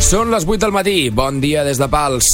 Són les 8 del matí. Bon dia des de Pals.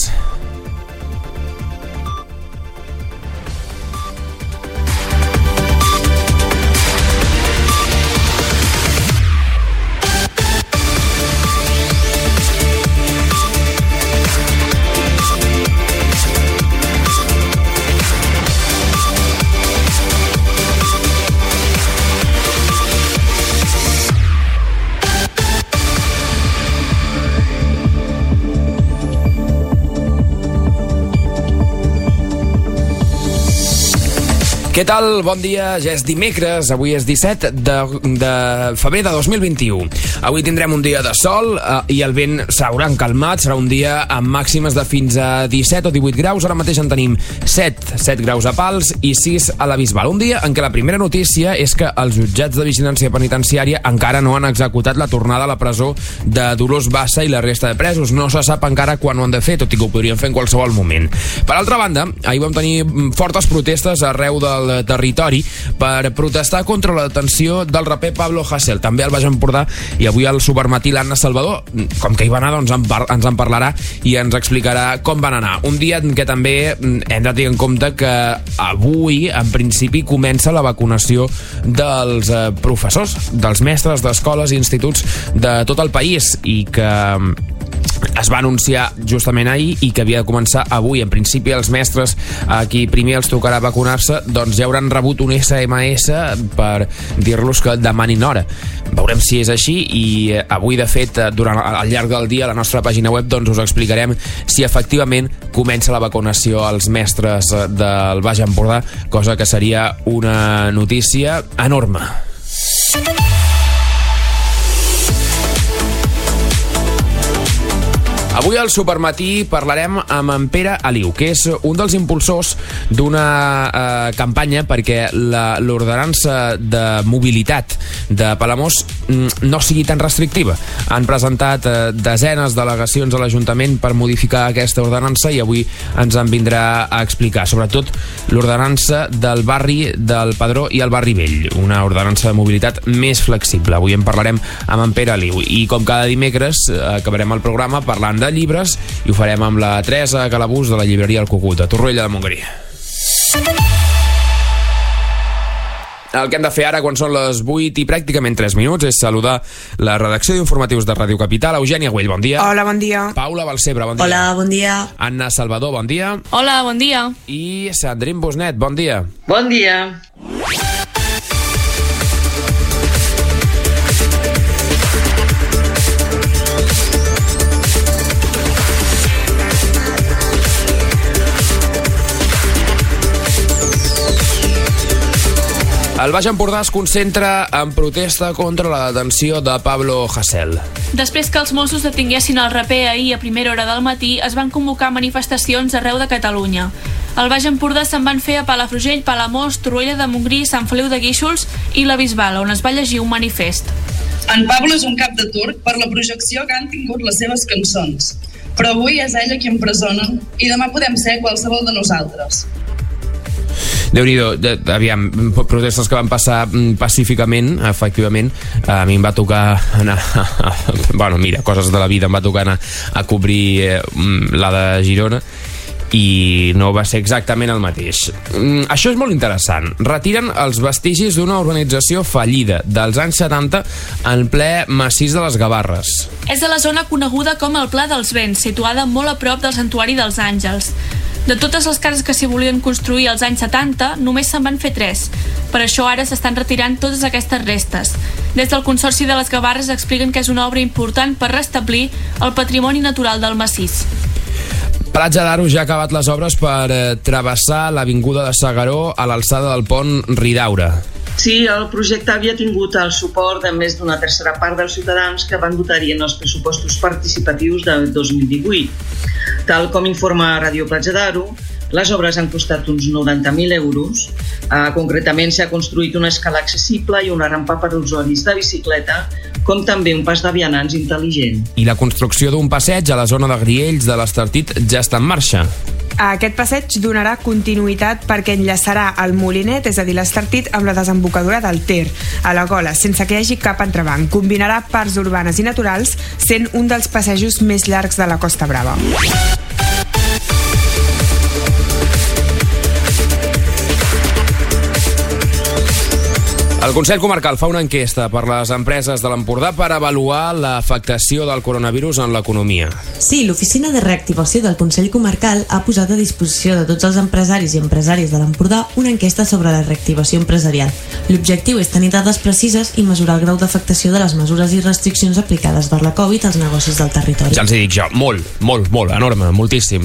Què tal? Bon dia, ja és dimecres, avui és 17 de febrer de 2021. Avui tindrem un dia de sol i el vent s'haurà calmat, serà un dia amb màximes de fins a 17 o 18 graus, ara mateix en tenim 7 graus a Pals i 6 a la Bisbal. Un dia en què la primera notícia és que els jutjats de vigilància penitenciària encara no han executat la tornada a la presó de Dolors Bassa i la resta de presos. No se sap encara quan ho han de fer, tot i que ho podrien fer en qualsevol moment. Per altra banda, ahir vam tenir fortes protestes arreu del territori per protestar contra la detenció del raper Pablo Hasél, també al Baix Empordà, i avui al Supermatí l'Anna Salvador, com que hi va anar, doncs ens en parlarà i ens explicarà com van anar. Un dia en què també hem de tenir en compte que avui, en principi, comença la vacunació dels professors, dels mestres d'escoles i instituts de tot el país, i que es va anunciar justament ahir i que havia de començar avui. En principi, els mestres a qui primer els tocarà vacunar-se doncs ja hauran rebut un SMS per dir-los que demanin hora. Veurem si és així i avui, de fet, al llarg del dia a la nostra pàgina web doncs us explicarem si efectivament comença la vacunació als mestres del Baix Empordà, cosa que seria una notícia enorme. Avui al Supermatí parlarem amb en Pere Aliu, que és un dels impulsors d'una campanya perquè l'ordenança de mobilitat de Palamós no sigui tan restrictiva. Han presentat desenes d'al·legacions a l'Ajuntament per modificar aquesta ordenança i avui ens en vindrà a explicar, sobretot l'ordenança del barri del Padró i el barri Vell, una ordenança de mobilitat més flexible. Avui en parlarem amb en Pere Aliu i, com cada dimecres, acabarem el programa parlant de llibres i ho farem amb la Teresa Calabús de la llibreria El Cucut, a Torroella de Montgrí. El que hem de fer ara, quan són les 8 i pràcticament 3 minuts, és saludar la redacció d'informatius de Ràdio Capital. Eugènia Güell, bon dia. Hola, bon dia. Paula Balcebre, bon dia. Hola, bon dia. Anna Salvador, bon dia. Hola, bon dia. I Sandrine Bosnet, bon dia. Bon dia. El Baix Empordà es concentra en protesta contra la detenció de Pablo Hasél. Després que els Mossos detinguessin el raper ahir a primera hora del matí, es van convocar manifestacions arreu de Catalunya. Al Baix Empordà se'n van fer a Palafrugell, Palamós, Torroella de Montgrí, Sant Feliu de Guíxols i la Bisbal, on es va llegir un manifest. En Pablo és un cap de turc per la projecció que han tingut les seves cançons, però avui és ell a qui empresonen i demà podem ser qualsevol de nosaltres. Déu-n'hi-do, aviam, protestes que van passar pacíficament, efectivament. A mi em va tocar anar bueno, mira, coses de la vida, em va tocar anar a cobrir la de Girona i no va ser exactament el mateix. Això és molt interessant. Retiren els vestigis d'una organització fallida dels anys 70 en ple massís de les Gavarres. És a la zona coneguda com el Pla dels Vents, situada molt a prop del Santuari dels Àngels. De totes les cases que s'hi volien construir als anys 70, només se'n van fer 3. Per això ara s'estan retirant totes aquestes restes. Des del Consorci de les Gavarres expliquen que és una obra important per restablir el patrimoni natural del massís. Platja d'Aro ja ha acabat les obres per travessar l'avinguda de S'Agaró a l'alçada del pont Ridaura. Sí, el projecte havia tingut el suport de més d'una tercera part dels ciutadans que van votar-hi en els pressupostos participatius de 2018. Tal com informa Ràdio Platja d'Aro, les obres han costat uns 90.000 euros. Concretament s'ha construït una escala accessible i una rampa per a usuaris de bicicleta, com també un pas de vianants intel·ligent. I la construcció d'un passeig a la zona de Griells de l'Estartit ja està en marxa. Aquest passeig donarà continuïtat perquè enllaçarà el Molinet, és a dir, l'Estartit, amb la desembocadura del Ter, a la Gola, sense que hi hagi cap entrebanc. Combinarà parts urbanes i naturals, sent un dels passejos més llargs de la Costa Brava. El Consell Comarcal fa una enquesta per les empreses de l'Empordà per avaluar l'afectació del coronavirus en l'economia. Sí, l'Oficina de Reactivació del Consell Comarcal ha posat a disposició de tots els empresaris i empresàries de l'Empordà una enquesta sobre la reactivació empresarial. L'objectiu és tenir dades precises i mesurar el grau d'afectació de les mesures i restriccions aplicades per la Covid als negocis del territori. Ja els hi dic jo, molt, enorme, moltíssim,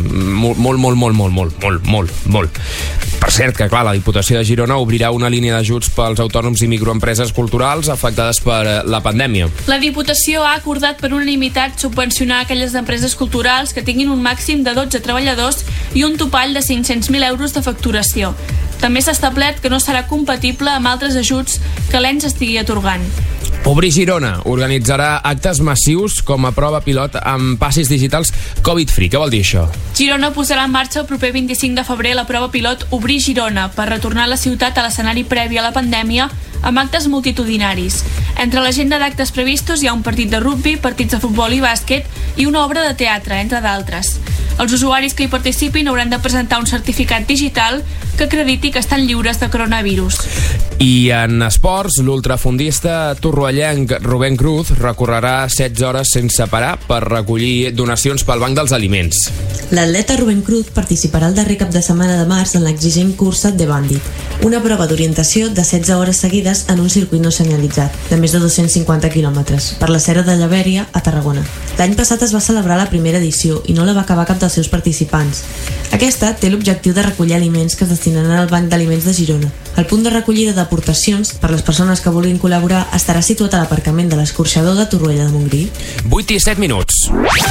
molt. Per cert, que clar, la Diputació de Girona obrirà una línia d'ajuts pels autònoms i microempreses culturals afectades per la pandèmia. La Diputació ha acordat per unanimitat subvencionar aquelles empreses culturals que tinguin un màxim de 12 treballadors i un topall de 500.000 euros de facturació. També s'ha establert que no serà compatible amb altres ajuts que l'ENS estigui atorgant. Obrir Girona organitzarà actes massius com a prova pilot amb passis digitals Covid-free. Què vol dir això? Girona posarà en marxa el proper 25 de febrer la prova pilot Obrir Girona per retornar la ciutat a l'escenari previ a la pandèmia amb actes multitudinaris. Entre l'agenda d'actes previstos hi ha un partit de rugbi, partits de futbol i bàsquet i una obra de teatre, entre d'altres. Els usuaris que hi participin hauran de presentar un certificat digital que acrediti que estan lliures de coronavirus. I en esports, l'ultrafondista torroellenc Rubén Cruz recorrerà 16 hores sense parar per recollir donacions pel Banc dels Aliments. L'atleta Rubén Cruz participarà el darrer cap de setmana de març en l'exigent cursa The Bandit, una prova d'orientació de 16 hores seguides en un circuit no senyalitzat, de més de 250 quilòmetres, per la Serra de Llavèria, a Tarragona. L'any passat es va celebrar la primera edició i no la va acabar cap dels seus participants. Aquesta té l'objectiu de recollir aliments que es destinaran al Banc d'Aliments de Girona. El punt de recollida d'aportacions per les persones que vulguin col·laborar estarà situat a l'aparcament de l'escorxador de Torroella de Montgrí. 8 i 7 minuts.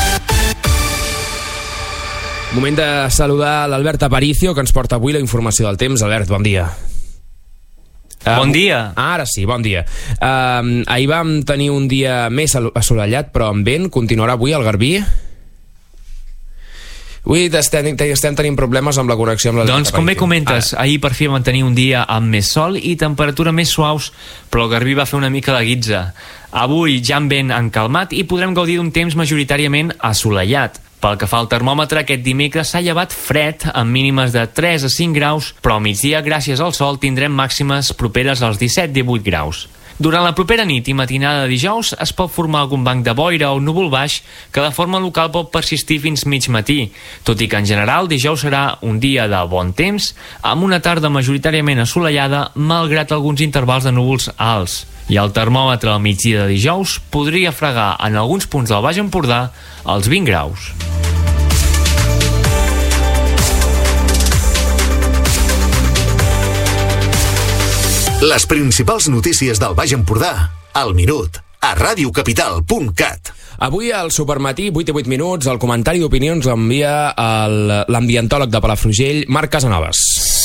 Moment de saludar l'Albert Aparicio, que ens porta avui la informació del temps. Albert, bon dia. Bon dia. Ara sí, bon dia. Ahir vam tenir un dia més assolellat, però amb vent. Continuarà avui al Garbí? Avui estem tenint problemes amb la connexió amb la... Doncs com bé comentes, ahir per fi vam tenir un dia amb més sol i temperatura més suaus, però el Garbí va fer una mica la guitza. Avui ja amb vent encalmat i podrem gaudir d'un temps majoritàriament assolellat. Pel que fa al termòmetre, aquest dimecres s'ha llevat fred, amb mínimes de 3 a 5 graus, però al migdia, gràcies al sol, tindrem màximes properes als 17-18 graus. Durant la propera nit i matinada de dijous es pot formar algun banc de boira o núvol baix que de forma local pot persistir fins mig matí, tot i que en general dijous serà un dia de bon temps, amb una tarda majoritàriament assolellada, malgrat alguns intervals de núvols alts. I el termòmetre al migdia de dijous podria fregar en alguns punts del Baix Empordà als 20 graus. Les principals notícies del Baix Empordà, al minut, a radiocapital.cat. Avui al Supermatí, 8 i 8 minuts, el comentari d'opinions l'envia l'ambientòleg de Palafrugell, Marc Casanovas.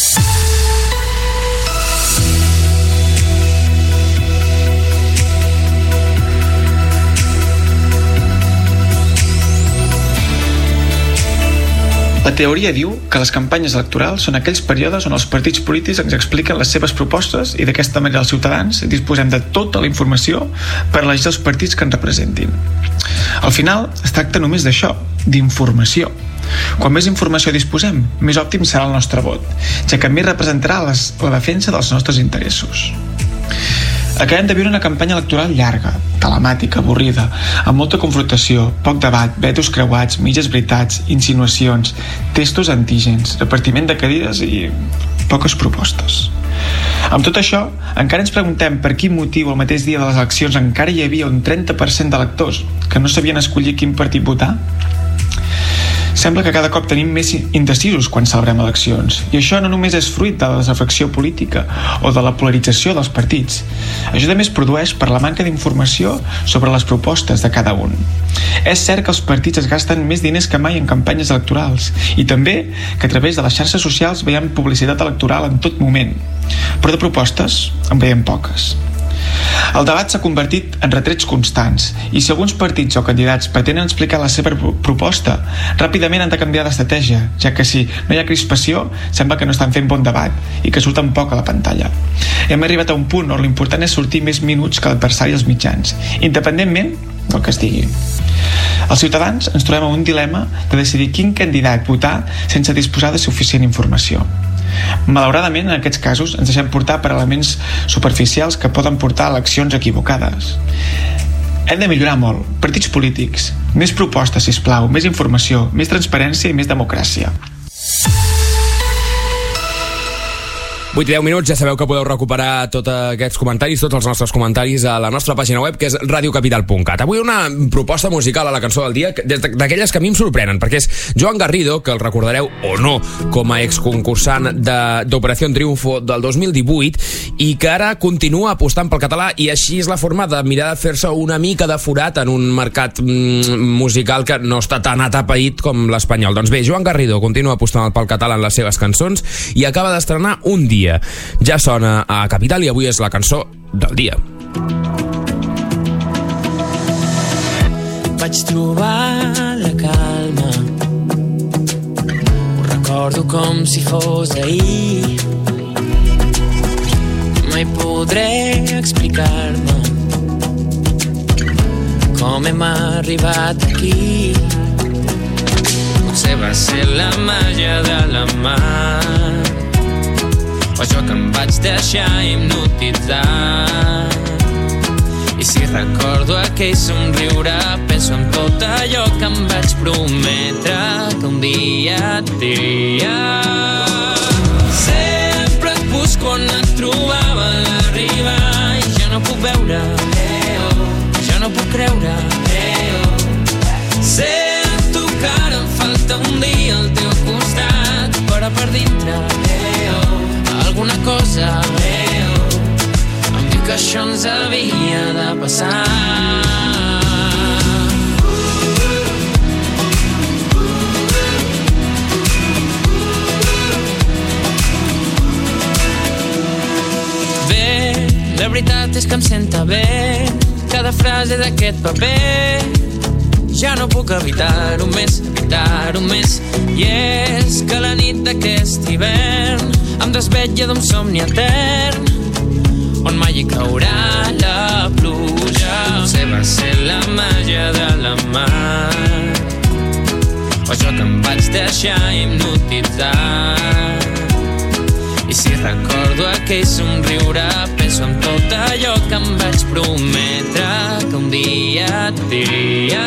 La teoria diu que les campanyes electorals són aquells períodes on els partits polítics ens expliquen les seves propostes i d'aquesta manera els ciutadans disposem de tota la informació per elegir els partits que ens representin. Al final es tracta només d'això, d'informació. Quan més informació disposem, més òptim serà el nostre vot, ja que més representarà la defensa dels nostres interessos. Acabem de viure una campanya electoral llarga, telemàtica, avorrida, amb molta confrontació, poc debat, vetos creuats, mitges veritats, insinuacions, testos antígens, repartiment de cadires i poques propostes. Amb tot això, encara ens preguntem per quin motiu el mateix dia de les eleccions encara hi havia un 30% d'electors que no sabien escollir quin partit votar? Sembla que cada cop tenim més indecisos quan celebrem eleccions, i això no només és fruit de la desafecció política o de la polarització dels partits. Això també es produeix per la manca d'informació sobre les propostes de cada un. És cert que els partits es gasten més diners que mai en campanyes electorals, i també que a través de les xarxes socials veiem publicitat electoral en tot moment, però de propostes en veiem poques. El debat s'ha convertit en retrets constants i si alguns partits o candidats pretenen explicar la seva proposta, ràpidament han de canviar d'estratègia, ja que si no hi ha crispació, sembla que no estan fent bon debat i que surten poc a la pantalla. Hem arribat a un punt on l'important és sortir més minuts que l'adversari als mitjans, independentment del que es digui. Els ciutadans ens trobem a un dilema de decidir quin candidat votar sense disposar de suficient informació. Malauradament, en aquests casos, ens deixem portar per elements superficials que poden portar a eleccions equivocades. Hem de millorar molt. Partits polítics. Més propostes, sisplau. Més informació, més transparència i més democràcia. 8 i 10 minuts, ja sabeu que podeu recuperar tots aquests comentaris, tots els nostres comentaris a la nostra pàgina web, que és radiocapital.cat. Avui una proposta musical a la cançó del dia, d'aquelles que a mi em sorprenen, perquè és Joan Garrido, que el recordareu o no, com a exconcursant d'Operació Triunfo del 2018, i que ara continua apostant pel català, i així és la forma de mirar de fer-se una mica de forat en un mercat musical que no està tan atapeït com l'espanyol. Doncs bé, Joan Garrido continua apostant pel català en les seves cançons i acaba d'estrenar Un dia. Ja sona a Capital i avui és la cançó del dia. Vaig trobar la calma, ho recordo com si fos ahir. Mai podré explicar-me com hem arribat aquí. Potser va ser la màgia de la mar, o jo que em vaig deixar hipnotitzar. I si recordo aquell somriure, penso en tot allò que em vaig prometre que un dia et diria. Sempre et busco on et trobava a l'arribar i ja no puc veure, ja no puc creure. Sento que ara em falta un dia al teu costat, però per dintre alguna cosa em diu que això ens havia de passar. Bé, la veritat és que em senta bé cada frase d'aquest paper. Ja no puc evitar-ho més, i és que la nit d'aquest hivern em desvetlla d'un somni etern on mai hi caurà la pluja. Potser va ser la màgia de la mar, o jo que em vaig deixar hipnotitzar. I si recordo aquell somriure, penso en tot allò que em vaig prometre que un dia et diria.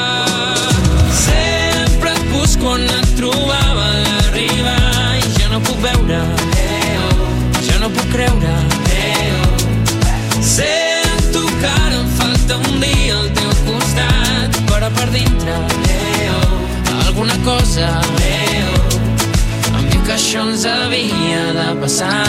Sempre et busco on et trobava a l'arribar i ja no puc veure, ja no puc creure. Sento que ara em falta un dia al teu costat, però per dintre alguna cosa em diu que això ens havia de passar.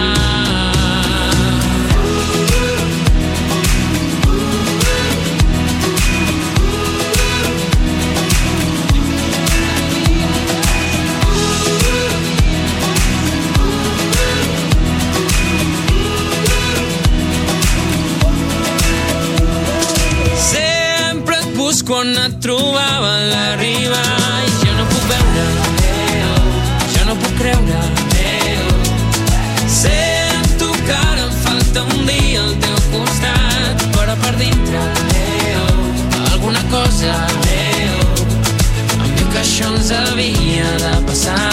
Quan et trobava a l'arribar i ja no puc veure, ja no puc creure. Sento que ara em falta un dia al teu costat, però per dintre alguna cosa em diu que això ens havia de passar.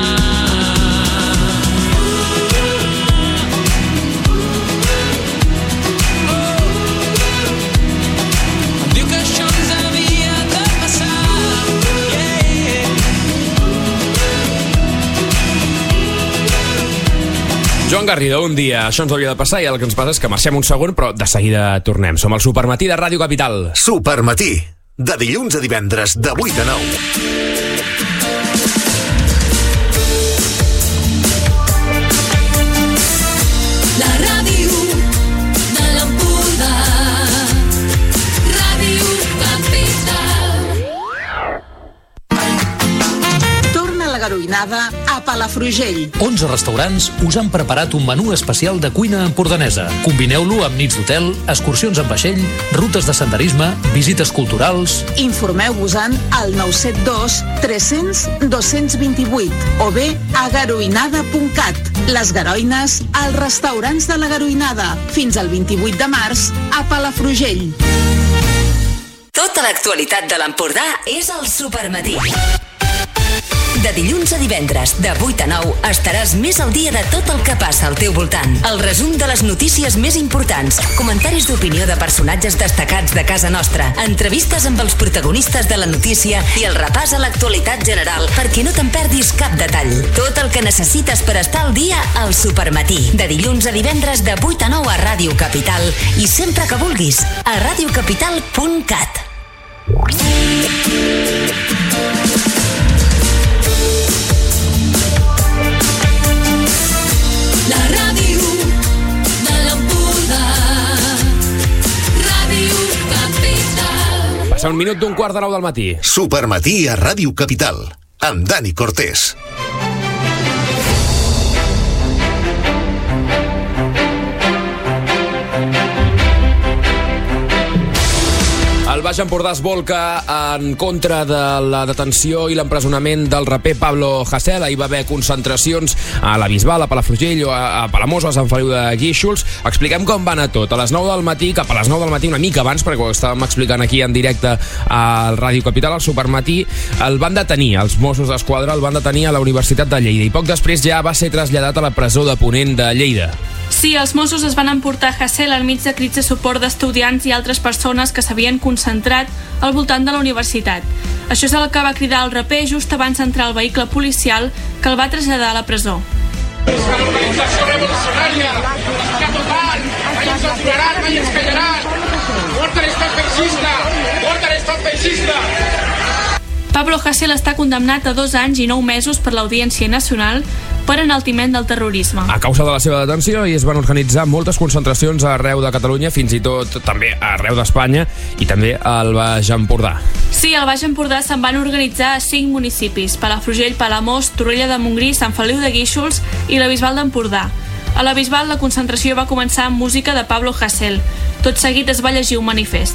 Joan Garrido, Un dia, això ens hauria de passar i el que ens passa és que marxem un segon, però de seguida tornem. Som al Supermatí de Ràdio Capital. Supermatí, de dilluns a divendres, de 8 a 9. La ràdio de l'Empordà, Ràdio Capital. Torna la garoinada a a Palafrugell. 11 restaurants us han preparat un menú especial de cuina empordanesa. Combineu-lo amb nits d'hotel, excursions en vaixell, rutes de senderisme, visites culturals... Informeu-vos-en al 972 300 228 o bé a garoinada.cat. Les Garoines, als restaurants de la Garoinada. Fins al 28 de març a Palafrugell. Tota l'actualitat de l'Empordà és al Supermatí. De dilluns a divendres, de 8 a 9, estaràs més al dia de tot el que passa al teu voltant. El resum de les notícies més importants, comentaris d'opinió de personatges destacats de casa nostra, entrevistes amb els protagonistes de la notícia i el repàs a l'actualitat general perquè no te'n perdis cap detall. Tot el que necessites per estar al dia al Supermatí. De dilluns a divendres, de 8 a 9 a Ràdio Capital i sempre que vulguis a radiocapital.cat. La ràdio de l'Empordà, Ràdio Capital. Passa un minut d'un quart de 9 del matí. Supermatí a Ràdio Capital, amb Dani Cortés. El Baix Empordà es volca en contra de la detenció i l'empresonament del raper Pablo Hasél. Ahir va haver concentracions a la Bisbal, a Palafrugell o a Palamós, a Sant Feliu de Guíxols. Expliquem com va anar tot. A les 9 del matí, cap a les 9 del matí, una mica abans, perquè ho estàvem explicant aquí en directe al Ràdio Capital, al Supermatí, el van detenir, els Mossos d'Esquadra el van detenir a la Universitat de Lleida i poc després ja va ser traslladat a la presó de Ponent de Lleida. Sí, els Mossos es van emportar Hasél al mig de crits de suport d'estudiants i altres persones que s'havien concentrat al voltant de la universitat. Això és el que va cridar el raper just abans d'entrar al vehicle policial que el va traslladar a la presó. L'organització revolucionària, la total, mai ens aturaran, mai ens callaran. Mort a l'estat feixista, mort a l'estat feixista. Pablo Hasél està condemnat a 2 anys i 9 mesos per l'Audiència Nacional per enaltiment del terrorisme. A causa de la seva detenció i es van organitzar moltes concentracions arreu de Catalunya, fins i tot també arreu d'Espanya i també al Baix Empordà. Sí, al Baix Empordà se'n van organitzar a 5 municipis: Palafrugell, Palamós, Torroella de Montgrí, Sant Feliu de Guíxols i la Bisbal d'Empordà. A la Bisbal la concentració va començar amb música de Pablo Hasél. Tot seguit es va llegir un manifest.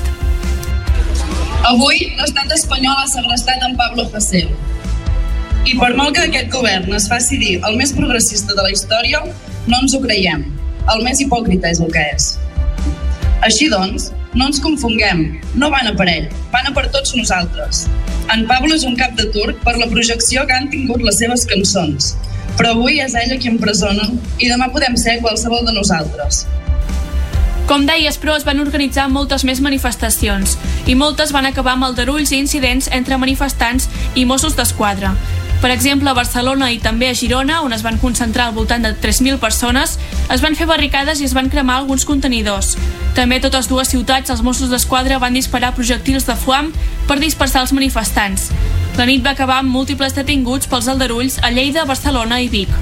Avui l'estat espanyol ha segrestat en Pablo Hasél. I per molt que aquest govern es faci dir el més progressista de la història, no ens ho creiem. El més hipòcrita és el que és. Així doncs, no ens confonguem. No van a per ell, van a per tots nosaltres. En Pablo és un cap de turc per la projecció que han tingut les seves cançons. Però avui és ell a qui empresonen i demà podem ser qualsevol de nosaltres. Com deies, però, es van organitzar moltes més manifestacions i moltes van acabar amb aldarulls i incidents entre manifestants i Mossos d'Esquadra. Per exemple, a Barcelona i també a Girona, on es van concentrar al voltant de 3.000 persones, es van fer barricades i es van cremar alguns contenidors. També a totes dues ciutats els Mossos d'Esquadra van disparar projectils de foam per dispersar els manifestants. La nit va acabar amb múltiples detinguts pels aldarulls a Lleida, Barcelona i Vic.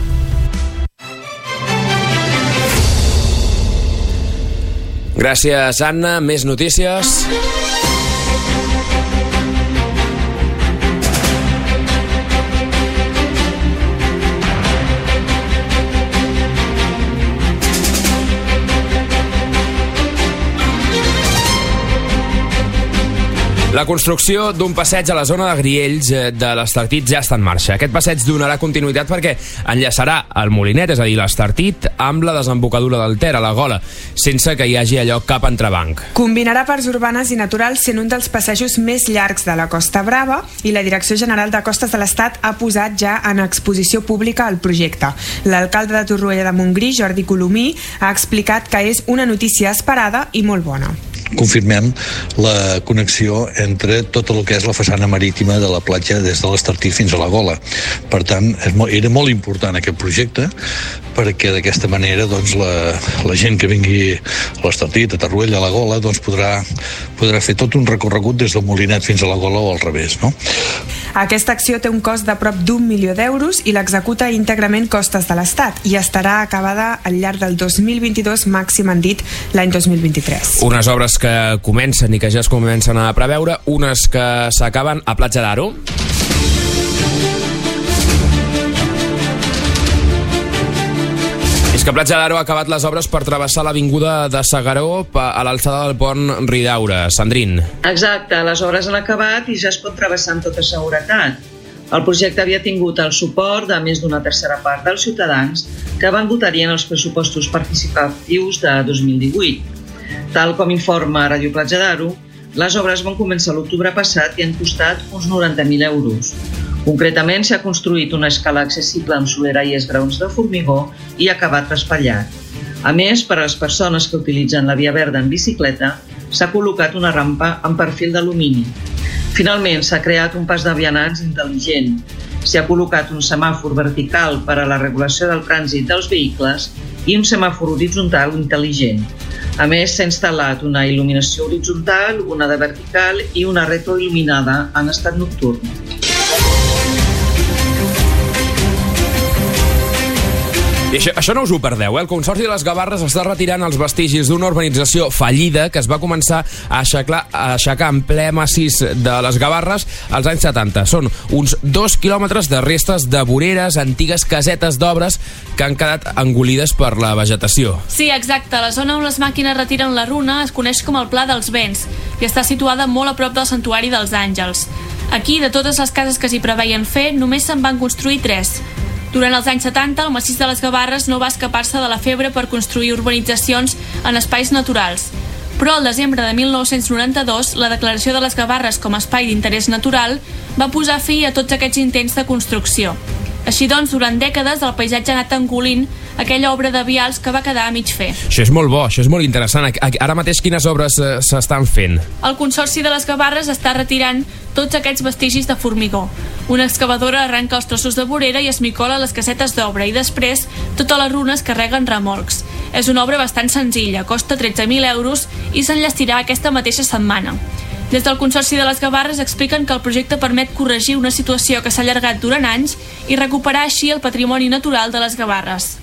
Gràcies, Anna. Més notícies. La construcció d'un passeig a la zona de Griells de l'Estartit ja està en marxa. Aquest passeig donarà continuïtat perquè enllaçarà el Molinet, és a dir, l'Estartit, amb la desembocadura del Ter, a la Gola, sense que hi hagi allò cap entrebanc. Combinarà parts urbanes i naturals sent un dels passejos més llargs de la Costa Brava i la Direcció General de Costes de l'Estat ha posat ja en exposició pública el projecte. L'alcalde de Torroella de Montgrí, Jordi Colomí, ha explicat que és una notícia esperada i molt bona. Confirmem la connexió entre tot el que és la façana marítima de la platja des de l'Estartit fins a la Gola. Per tant, era molt important aquest projecte perquè d'aquesta manera doncs, la gent que vingui a l'Estartit, a Torroella, a la Gola, doncs, podrà fer tot un recorregut des del Molinet fins a la Gola o al revés. No? Aquesta acció té un cost de prop d'1 milió d'euros i l'executa íntegrament Costes de l'Estat i estarà acabada al llarg del 2022, màxim han dit l'any 2023. Unes obres que comencen i que ja es comencen a preveure, unes que s'acaben a Platja d'Aro. És que Platja d'Aro ha acabat les obres per travessar l'avinguda de S'Agaró a l'alçada del pont Ridaura. Sandrín. Exacte, les obres han acabat i ja es pot travessar amb tota seguretat. El projecte havia tingut el suport de més d'una tercera part dels ciutadans que van votar-hi en els pressupostos participatius de 2018. Tal com informa Ràdio Platja d'Aro, les obres van començar l'octubre passat i han costat uns 90.000 euros. Concretament, s'ha construït una escala accessible amb solera i esgraons de formigó i acabat raspallat. A més, per a les persones que utilitzen la via verda en bicicleta, s'ha col·locat una rampa amb perfil d'alumini. Finalment, s'ha creat un pas de vianants intel·ligent. S'hi ha col·locat un semàfor vertical per a la regulació del trànsit dels vehicles i un semàfor horitzontal intel·ligent. A més, s'ha instal·lat una il·luminació horitzontal, una de vertical i una retroil·luminada en estat nocturn. I això no us ho perdeu, El Consorci de les Gavarres està retirant els vestigis d'una urbanització fallida que es va començar a aixecar en ple massís de les Gavarres als anys 70. Són uns 2 quilòmetres de restes de voreres, antigues casetes d'obres que han quedat engolides per la vegetació. Sí, exacte. La zona on les màquines retiren la runa es coneix com el Pla dels Vents i està situada molt a prop del Santuari dels Àngels. Aquí, de totes les cases que s'hi preveien fer, només se'n van construir 3. Durant els anys 70, el massís de les Gavarres no va escapar-se de la febre per construir urbanitzacions en espais naturals. Però al desembre de 1992, la declaració de les Gavarres com a espai d'interès natural va posar fi a tots aquests intents de construcció. Així doncs, durant dècades, el paisatge ha anat engolint aquella obra de vials que va quedar a mig fer. Això és molt bo, això és molt interessant. Ara mateix quines obres s'estan fent? El Consorci de les Gavarres està retirant tots aquests vestigis de formigó. Una excavadora arranca els trossos de vorera i esmicola les casetes d'obra i després totes les runes carreguen remolcs. És una obra bastant senzilla, costa 13.000 euros i s'enllestirà aquesta mateixa setmana. Des del Consorci de les Gavarres expliquen que el projecte permet corregir una situació que s'ha allargat durant anys i recuperar així el patrimoni natural de les Gavarres.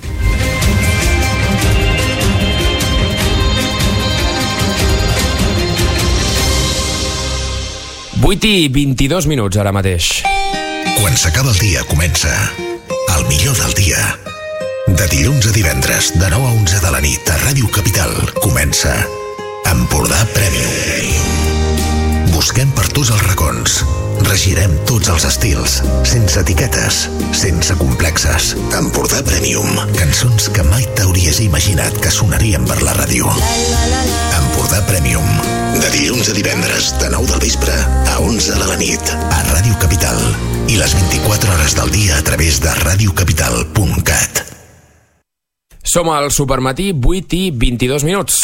i 22 minuts ara mateix. Quan s'acaba el dia comença el millor del dia. De dilluns a divendres, de 9 a 11 de la nit, a Ràdio Capital, comença Empordà Premium. Busquem per tots els racons. Regirem tots els estils, sense etiquetes, sense complexes. Empordà Premium. Cançons que mai t'hauries imaginat que sonarien per la ràdio. Empordà Premium. De dilluns a divendres, de 9 del vespre a 11 de la nit, a Ràdio Capital. I les 24 hores del dia a través de radiocapital.cat. Som al Supermatí, 8 i 22 minuts.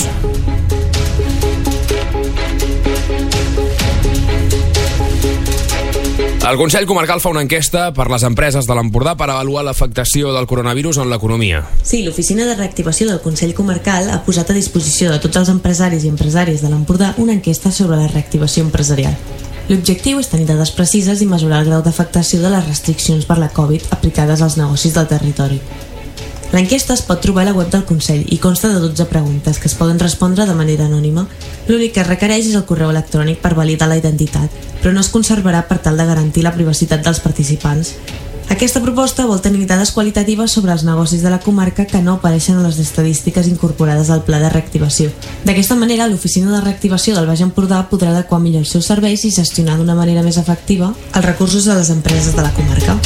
El Consell Comarcal fa una enquesta per les empreses de l'Empordà per avaluar l'afectació del coronavirus en l'economia. Sí, l'Oficina de Reactivació del Consell Comarcal ha posat a disposició de tots els empresaris i empresàries de l'Empordà una enquesta sobre la reactivació empresarial. L'objectiu és tenir dades precises i mesurar el grau d'afectació de les restriccions per la Covid aplicades als negocis del territori. L'enquesta es pot trobar a la web del Consell i consta de 12 preguntes que es poden respondre de manera anònima. L'únic que es requereix és el correu electrònic per validar la identitat, però no es conservarà per tal de garantir la privacitat dels participants. Aquesta proposta vol tenir dades qualitatives sobre els negocis de la comarca que no apareixen a les estadístiques incorporades al Pla de Reactivació. D'aquesta manera, l'Oficina de Reactivació del Baix Empordà podrà adequar millor els seus serveis i gestionar d'una manera més efectiva els recursos de les empreses de la comarca.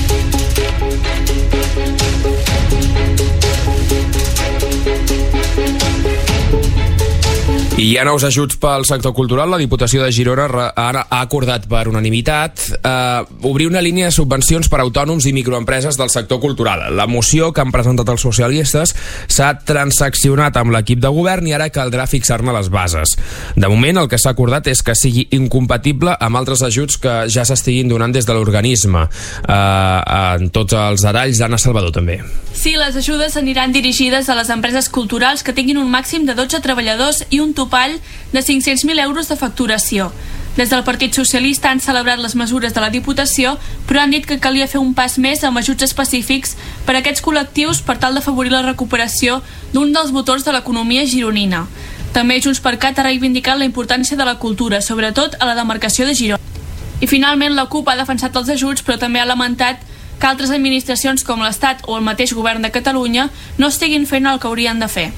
I hi ha nous ajuts pel sector cultural. La Diputació de Girona ha acordat per unanimitat obrir una línia de subvencions per a autònoms i microempreses del sector cultural. La moció que han presentat els socialistes s'ha transaccionat amb l'equip de govern i ara caldrà fixar-ne les bases. De moment, el que s'ha acordat és que sigui incompatible amb altres ajuts que ja s'estiguin donant des de l'organisme. En tots els detalls d'Anna Salvador, també. Sí, les ajudes aniran dirigides a les empreses culturals que tinguin un màxim de 12 treballadors i un topall de 500.000 euros de facturació. Des del Partit Socialista han celebrat les mesures de la Diputació, però han dit que calia fer un pas més amb ajuts específics per a aquests col·lectius per tal d'afavorir la recuperació d'un dels motors de l'economia gironina. També JxCat ha reivindicat la importància de la cultura, sobretot a la demarcació de Girona. I finalment la CUP ha defensat els ajuts, però també ha lamentat que altres administracions com l'Estat o el mateix govern de Catalunya no estiguin fent el que haurien de fer.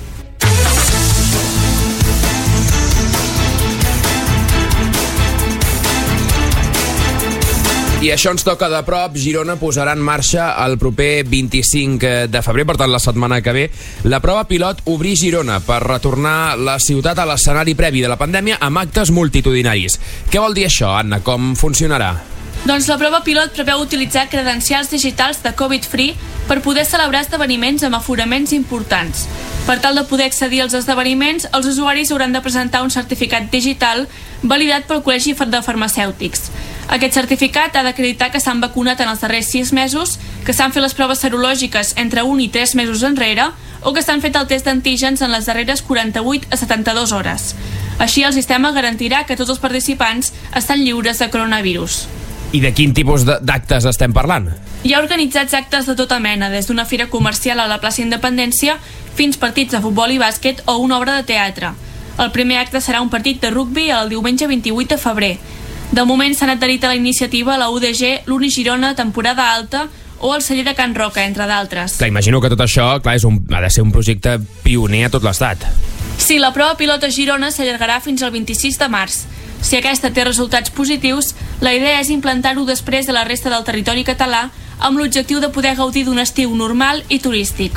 I això ens toca de prop. Girona posarà en marxa el proper 25 de febrer, per tant la setmana que ve, la prova pilot Obrir Girona, per retornar la ciutat a l'escenari previ de la pandèmia amb actes multitudinaris. Què vol dir això, Anna? Com funcionarà? Doncs la prova pilot preveu utilitzar credencials digitals de Covid-free per poder celebrar esdeveniments amb aforaments importants. Per tal de poder accedir als esdeveniments, els usuaris hauran de presentar un certificat digital validat pel Col·legi de Farmacèutics. Aquest certificat ha d'acreditar que s'han vacunat en els darrers 6 mesos, que s'han fet les proves serològiques entre 1 i 3 mesos enrere o que s'han fet el test d'antígens en les darreres 48 a 72 hores. Així, el sistema garantirà que tots els participants estan lliures de coronavirus. I de quin tipus d'actes estem parlant? Hi ha organitzats actes de tota mena, des d'una fira comercial a la plaça Independència fins partits de futbol i bàsquet o una obra de teatre. El primer acte serà un partit de rugbi el diumenge 28 de febrer. De moment s'han adherit a la iniciativa la UDG, l'Uni Girona, Temporada Alta o el celler de Can Roca, entre d'altres. Clar, imagino que tot això, clar, ha de ser un projecte pioner a tot l'Estat. Sí, la prova pilot a Girona s'allargarà fins al 26 de març. Si aquesta té resultats positius, la idea és implantar-ho després de la resta del territori català amb l'objectiu de poder gaudir d'un estiu normal i turístic.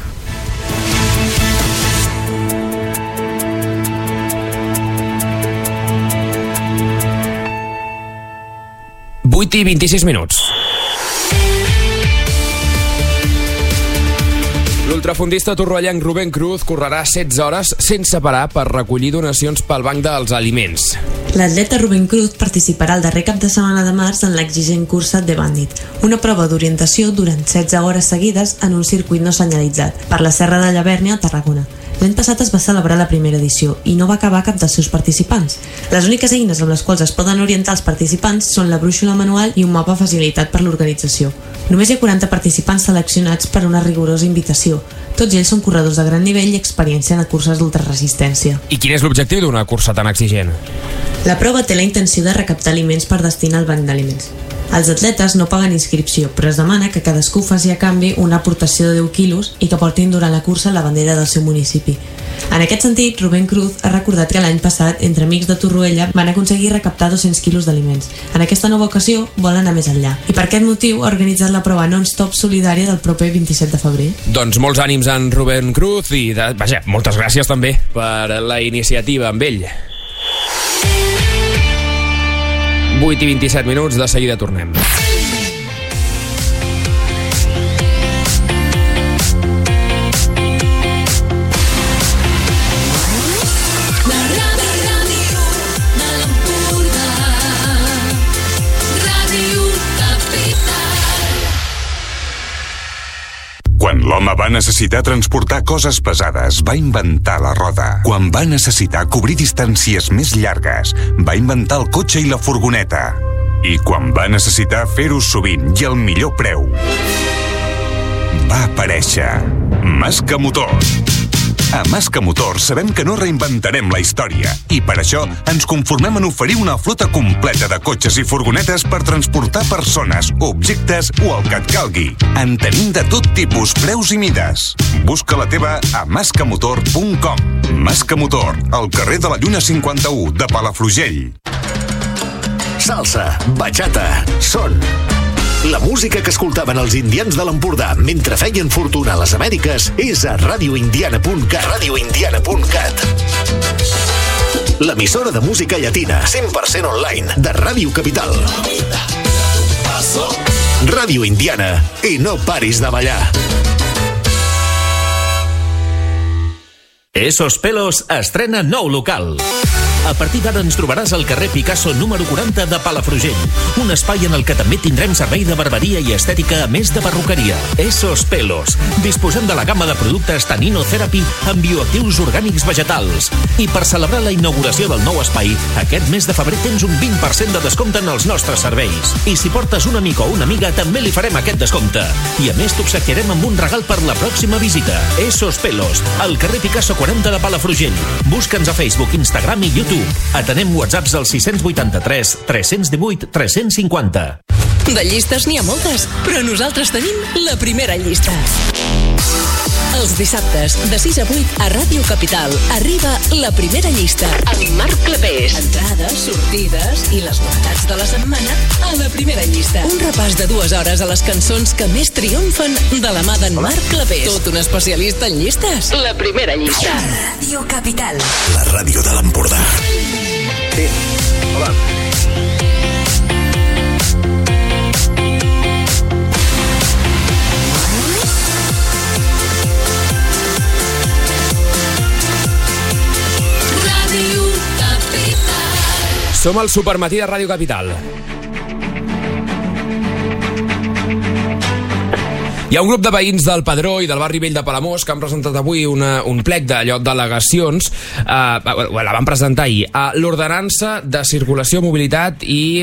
i 26 minuts. L'ultrafondista torroellenc Rubén Cruz correrà 16 hores sense parar per recollir donacions pel Banc dels Aliments. L'atleta Rubén Cruz participarà el darrer cap de setmana de març en l'exigent cursa de Bandit, una prova d'orientació durant 16 hores seguides en un circuit no senyalitzat, per la Serra de Llavèrnia a Tarragona. L'any passat es va celebrar la primera edició i no va acabar cap dels seus participants. Les úniques eines amb les quals es poden orientar els participants són la brúixola manual i un mapa facilitat per l'organització. Només hi ha 40 participants seleccionats per una rigorosa invitació. Tots ells són corredors de gran nivell i experiència en curses d'ultraresistència. I quin és l'objectiu d'una cursa tan exigent? La prova té la intenció de recaptar aliments per destinar al banc d'aliments. Els atletes no paguen inscripció, però es demana que cadascú faci a canvi una aportació de 10 quilos i que portin durant la cursa la bandera del seu municipi. En aquest sentit, Rubén Cruz ha recordat que l'any passat, entre amics de Torroella, van aconseguir recaptar 200 quilos d'aliments. En aquesta nova ocasió, volen anar més enllà. I per aquest motiu ha organitzat la prova non-stop solidària del proper 27 de febrer. Doncs molts ànims en Rubén Cruz i, vaja, moltes gràcies també per la iniciativa amb ell. 8 i 27 minuts, de seguida tornem. Quan l'home va necessitar transportar coses pesades, va inventar la roda. Quan va necessitar cobrir distàncies més llargues, va inventar el cotxe i la furgoneta. I quan va necessitar fer-ho sovint i al millor preu, va aparèixer Masca Motors. A Masca Motors sabem que no reinventarem la història i per això ens conformem en oferir una flota completa de cotxes i furgonetes per transportar persones, objectes o el que et calgui. En tenim de tot tipus, preus i mides. Busca la teva a mascamotor.com. Masca Motor, al carrer de la Lluna 51 de Palafrugell. Salsa, bachata, son. La música que escoltaven els indians de l'Empordà mentre feien fortuna a les Amèriques és a radioindiana.cat. radioindiana.cat. L'emissora de música llatina 100% online de Ràdio Capital. Ràdio Indiana i no paris de ballar. Esos Pelos estrena nou local. A partir d'ara ens trobaràs al carrer Picasso número 40 de Palafrugell, un espai en el que també tindrem servei de barberia i estètica a més de perruqueria. Esos Pelos. Disposem de la gamma de productes Tanino Therapy amb bioactius orgànics vegetals. I per celebrar la inauguració del nou espai, aquest mes de febrer tens un 20% de descompte en els nostres serveis. I si portes un amic o una amiga, també li farem aquest descompte. I a més t'obsequiarem amb un regal per la pròxima visita. Esos Pelos, al carrer Picasso 40 de Palafrugell. Busca'ns a Facebook, Instagram i YouTube. Atenem whatsapps al 683 318 350. De llistes n'hi ha moltes, però nosaltres tenim la primera llista. Els dissabtes, de 6 a 8, a Ràdio Capital, arriba la primera llista. Amb Marc Clapés. Entrades, sortides i les novetats de la setmana a la primera llista. Un repàs de 2 hores a les cançons que més triomfen de la mà d'en Marc Clapés. Tot un especialista en llistes. La primera llista. Ràdio Capital. La ràdio de l'Empordà. Sí, hola. Som al Supermatí de Ràdio Capital. Hi ha un grup de veïns del Padró i del barri vell de Palamós que han presentat avui un plec d'al·legacions, la van presentar ahir, a l'ordenança de circulació, mobilitat i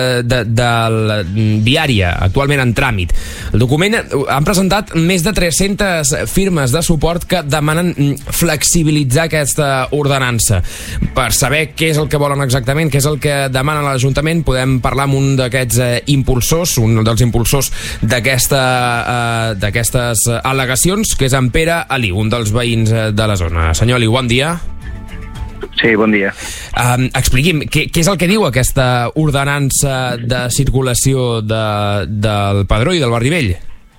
viària, actualment en tràmit. El document han presentat més de 300 firmes de suport que demanen flexibilitzar aquesta ordenança. Per saber què és el que volen exactament, què és el que demana l'Ajuntament, podem parlar amb un d'aquests impulsors, un dels impulsors d'aquestes al·legacions, que és en Pere Aliu, un dels veïns de la zona. Senyor Aliu, bon dia. Sí, bon dia. Expliqui'm, què és el que diu aquesta ordenança de circulació del Padró i del barri vell?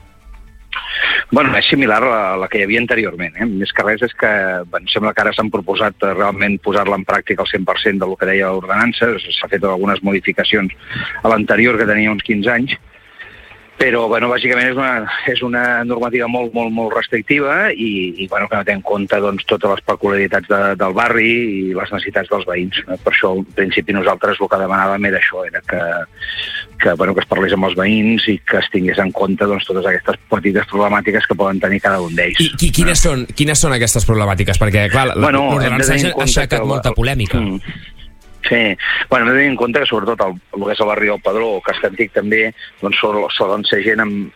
Bueno, és similar a la que hi havia anteriorment. Més que res és que sembla que ara s'han proposat realment posar-la en pràctica al 100% del que deia l'ordenança. S'ha fet algunes modificacions a l'anterior, que tenia uns 15 anys, però bàsicament és una normativa molt restrictiva i que no té en compte totes les peculiaritats del barri i les necessitats dels veïns. Per això, al principi, nosaltres el que demanàvem era això, era que es parlés amb els veïns i que es tingués en compte totes aquestes petites problemàtiques que poden tenir cada un d'ells. I quines són aquestes problemàtiques? Perquè, clar, l'ordenança ha aixecat molta polèmica. Sí, hem de tenir en compte que sobretot el que és el barri del Padró, o Casc Antic també, solen ser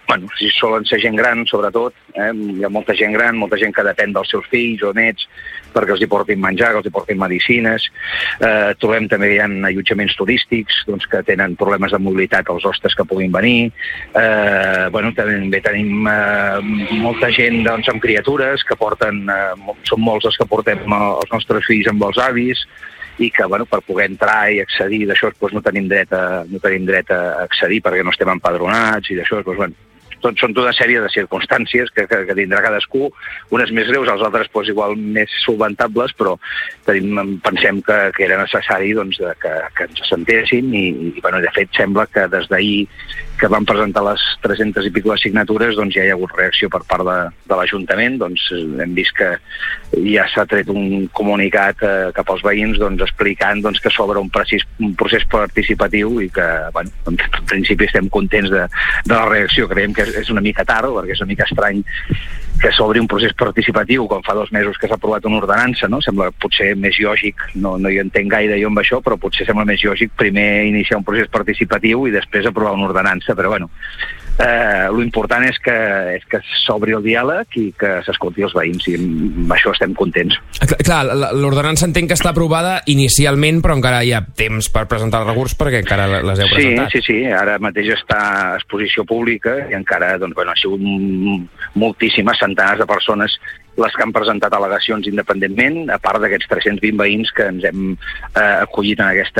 gent gran, sobretot. Hi ha molta gent gran, molta gent que depèn dels seus fills o nets perquè els hi portin menjar, que els hi portin medicines. Trobem també que hi ha allotjaments turístics que tenen problemes de mobilitat als hostes que puguin venir. També tenim molta gent amb criatures que porten, són molts els que portem els nostres fills amb els avis, i que per poder entrar i accedir d'això no tenim dret a accedir perquè no estem empadronats i d'això, són tota una sèrie de circumstàncies que tindrà cadascú, unes més greus, els altres igual més solventables, però pensem que era necessari que ens sentéssim i de fet sembla que des d'ahir que van presentar les 300 i pico de signatures ja hi ha hagut reacció per part de l'Ajuntament. Hem vist que ja s'ha tret un comunicat cap als veïns explicant que s'obre un procés participatiu i que en principi estem contents de la reacció. Creiem que és una mica tard, perquè és una mica estrany que s'obri un procés participatiu quan fa 2 mesos que s'ha aprovat una ordenança, no? Sembla potser més lògic, no hi entenc gaire jo amb això, però potser sembla més lògic primer iniciar un procés participatiu i després aprovar una ordenança, però l'important és que s'obri el diàleg i que s'escolti els veïns, i amb això estem contents. Clar, l'ordenança entenc que està aprovada inicialment, però encara hi ha temps per presentar el recurs perquè encara les heu presentat. Sí, ara mateix està a exposició pública i encara ha sigut moltíssimes centenars de persones les que han presentat al·legacions independentment, a part d'aquests 320 veïns que ens hem acollit en aquesta,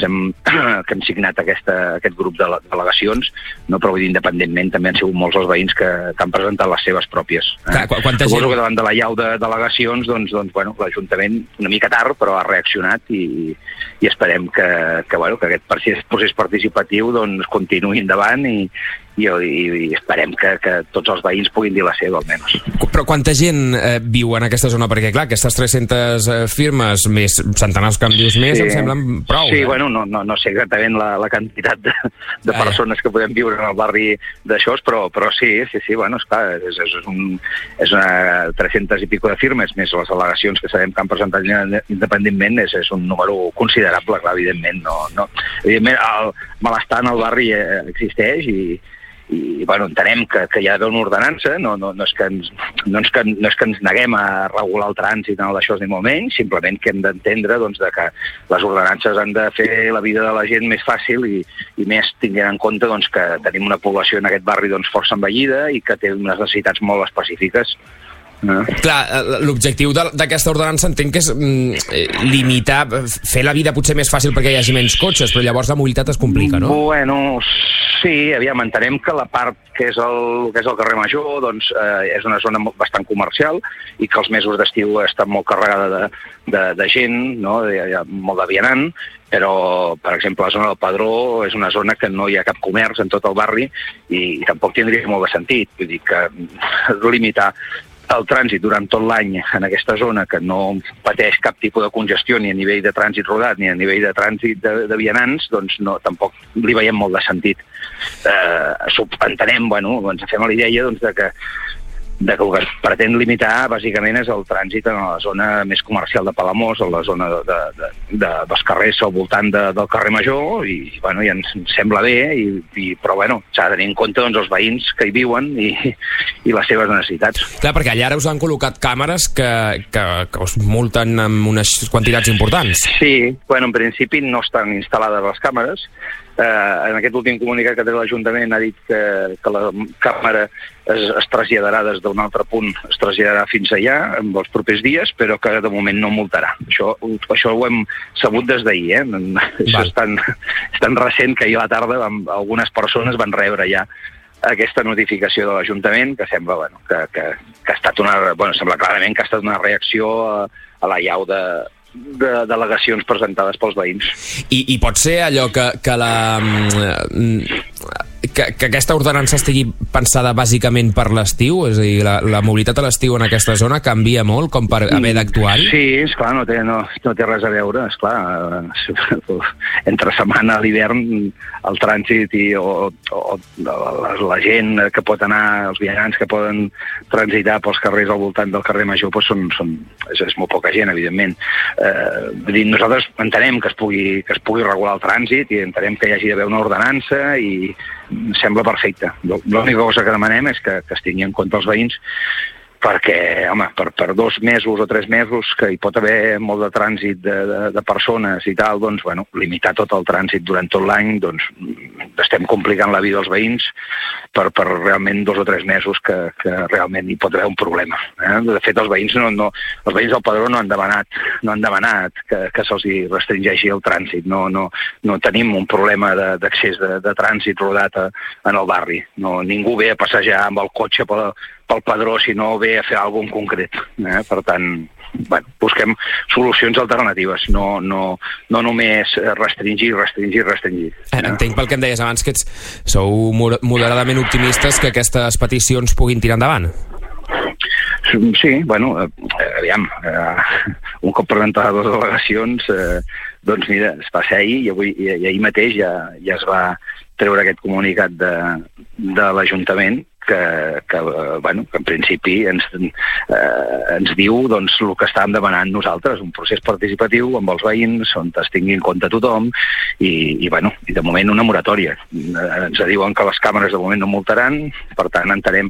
que hem signat aquest grup d'al·legacions, no, però vull dir, independentment també han sigut molts els veïns que han presentat les seves pròpies. Suposo que davant de la llau d'al·legacions, l'Ajuntament, una mica tard, però ha reaccionat i esperem que aquest procés participatiu continuï endavant i esperem que tots els veïns puguin dir la seva, almenys. Però quanta gent viu en aquesta zona? Perquè, clar, aquestes 300 firmes més centenars que em dius més em semblen prou. Sí, no sé exactament la quantitat de persones que podem viure en el barri d'això, però sí, esclar, és una 300 i pico de firmes, més les al·legacions que sabem que han presentat independentment, és un número considerable, clar, evidentment. Evidentment, el malestar en el barri existeix bueno, entenem que hi ha d'haver una ordenança, no és que ens neguem a regular el trànsit en això ni molt menys, simplement que hem d'entendre doncs, que les ordenances han de fer la vida de la gent més fàcil i més tinguent en compte doncs, que tenim una població en aquest barri doncs, força envellida i que té unes necessitats molt específiques. Clar, l'objectiu d'aquesta ordenança entenc que és limitar, fer la vida potser més fàcil perquè hi hagi menys cotxes, però llavors la mobilitat es complica, no? Bueno, sí, aviam, entenem que la part que és el carrer Major doncs, és una zona bastant comercial i que els mesos d'estiu està molt carregada de gent, no? Hi ha molt de vianant, però, per exemple, la zona del Padró és una zona que no hi ha cap comerç en tot el barri i tampoc tindria molt de sentit. Vull dir que limitar el trànsit durant tot l'any en aquesta zona que no pateix cap tipus de congestió ni a nivell de trànsit rodat ni a nivell de trànsit de vianants, doncs no, tampoc li veiem molt de sentit. Entenem, bueno, ens fem a la idea doncs, de que el que es pretén limitar bàsicament és el trànsit en la zona més comercial de Palamós, en la zona dels carrers al voltant del carrer Major i bueno, ja ens sembla bé però bueno, s'ha de tenir en compte doncs, els veïns que hi viuen i les seves necessitats. Clar, perquè allà ara us han col·locat càmeres que us multen amb unes quantitats importants. Sí, bueno, en principi no estan instal·lades les càmeres. En aquest últim comunicat que té l'Ajuntament ha dit que la càmera es traslladarà des d'un altre punt, es traslladarà fins allà en els propers dies, però que de moment no multarà. Això ho hem sabut des d'ahir, Això és tan recent que ahir a la tarda algunes persones van rebre ja aquesta notificació de l'Ajuntament que sembla, bueno, que ha estat sembla clarament que ha estat una reacció a la llau d'al·legacions presentades pels veïns. I pot ser allò que aquesta ordenança estigui pensada bàsicament per l'estiu? És a dir, la mobilitat a l'estiu en aquesta zona canvia molt com per haver d'actuar-hi? Sí, esclar, no té res a veure, esclar. Entre setmana a l'hivern el trànsit o la gent que pot anar, els vianants que poden transitar pels carrers al voltant del carrer Major és molt poca gent, evidentment. Nosaltres entenem que es pugui regular el trànsit i entenem que hi hagi d'haver una ordenança i sembla perfecte. L'única cosa que demanem és que es tingui en compte els veïns perquè, home, per 2 mesos o 3 mesos que hi pot haver molt de trànsit de persones i tal, doncs, bueno, limitar tot el trànsit durant tot l'any, doncs, estem complicant la vida als veïns per realment 2 o 3 mesos que realment hi pot haver un problema. De fet, els veïns del Padró no han demanat que se'ls restringeixi el trànsit. No tenim un problema d'accés de trànsit rodat en el barri. Ningú ve a passejar amb el cotxe pel Padró si no ve a fer alguna cosa en concret. Per tant, bueno, busquem solucions alternatives, no només restringir. Entenc pel que em deies abans que sou moderadament optimistes que aquestes peticions puguin tirar endavant. Sí, bueno, aviam, un cop presentades les al·legacions, doncs mira, es va ser ahir i ahir mateix ja es va treure aquest comunicat de l'Ajuntament que en principi ens diu doncs, el que estàvem demanant nosaltres, un procés participatiu amb els veïns, on es tingui en compte tothom i de moment una moratòria. Ens diuen que les càmeres de moment no multaran, per tant entenem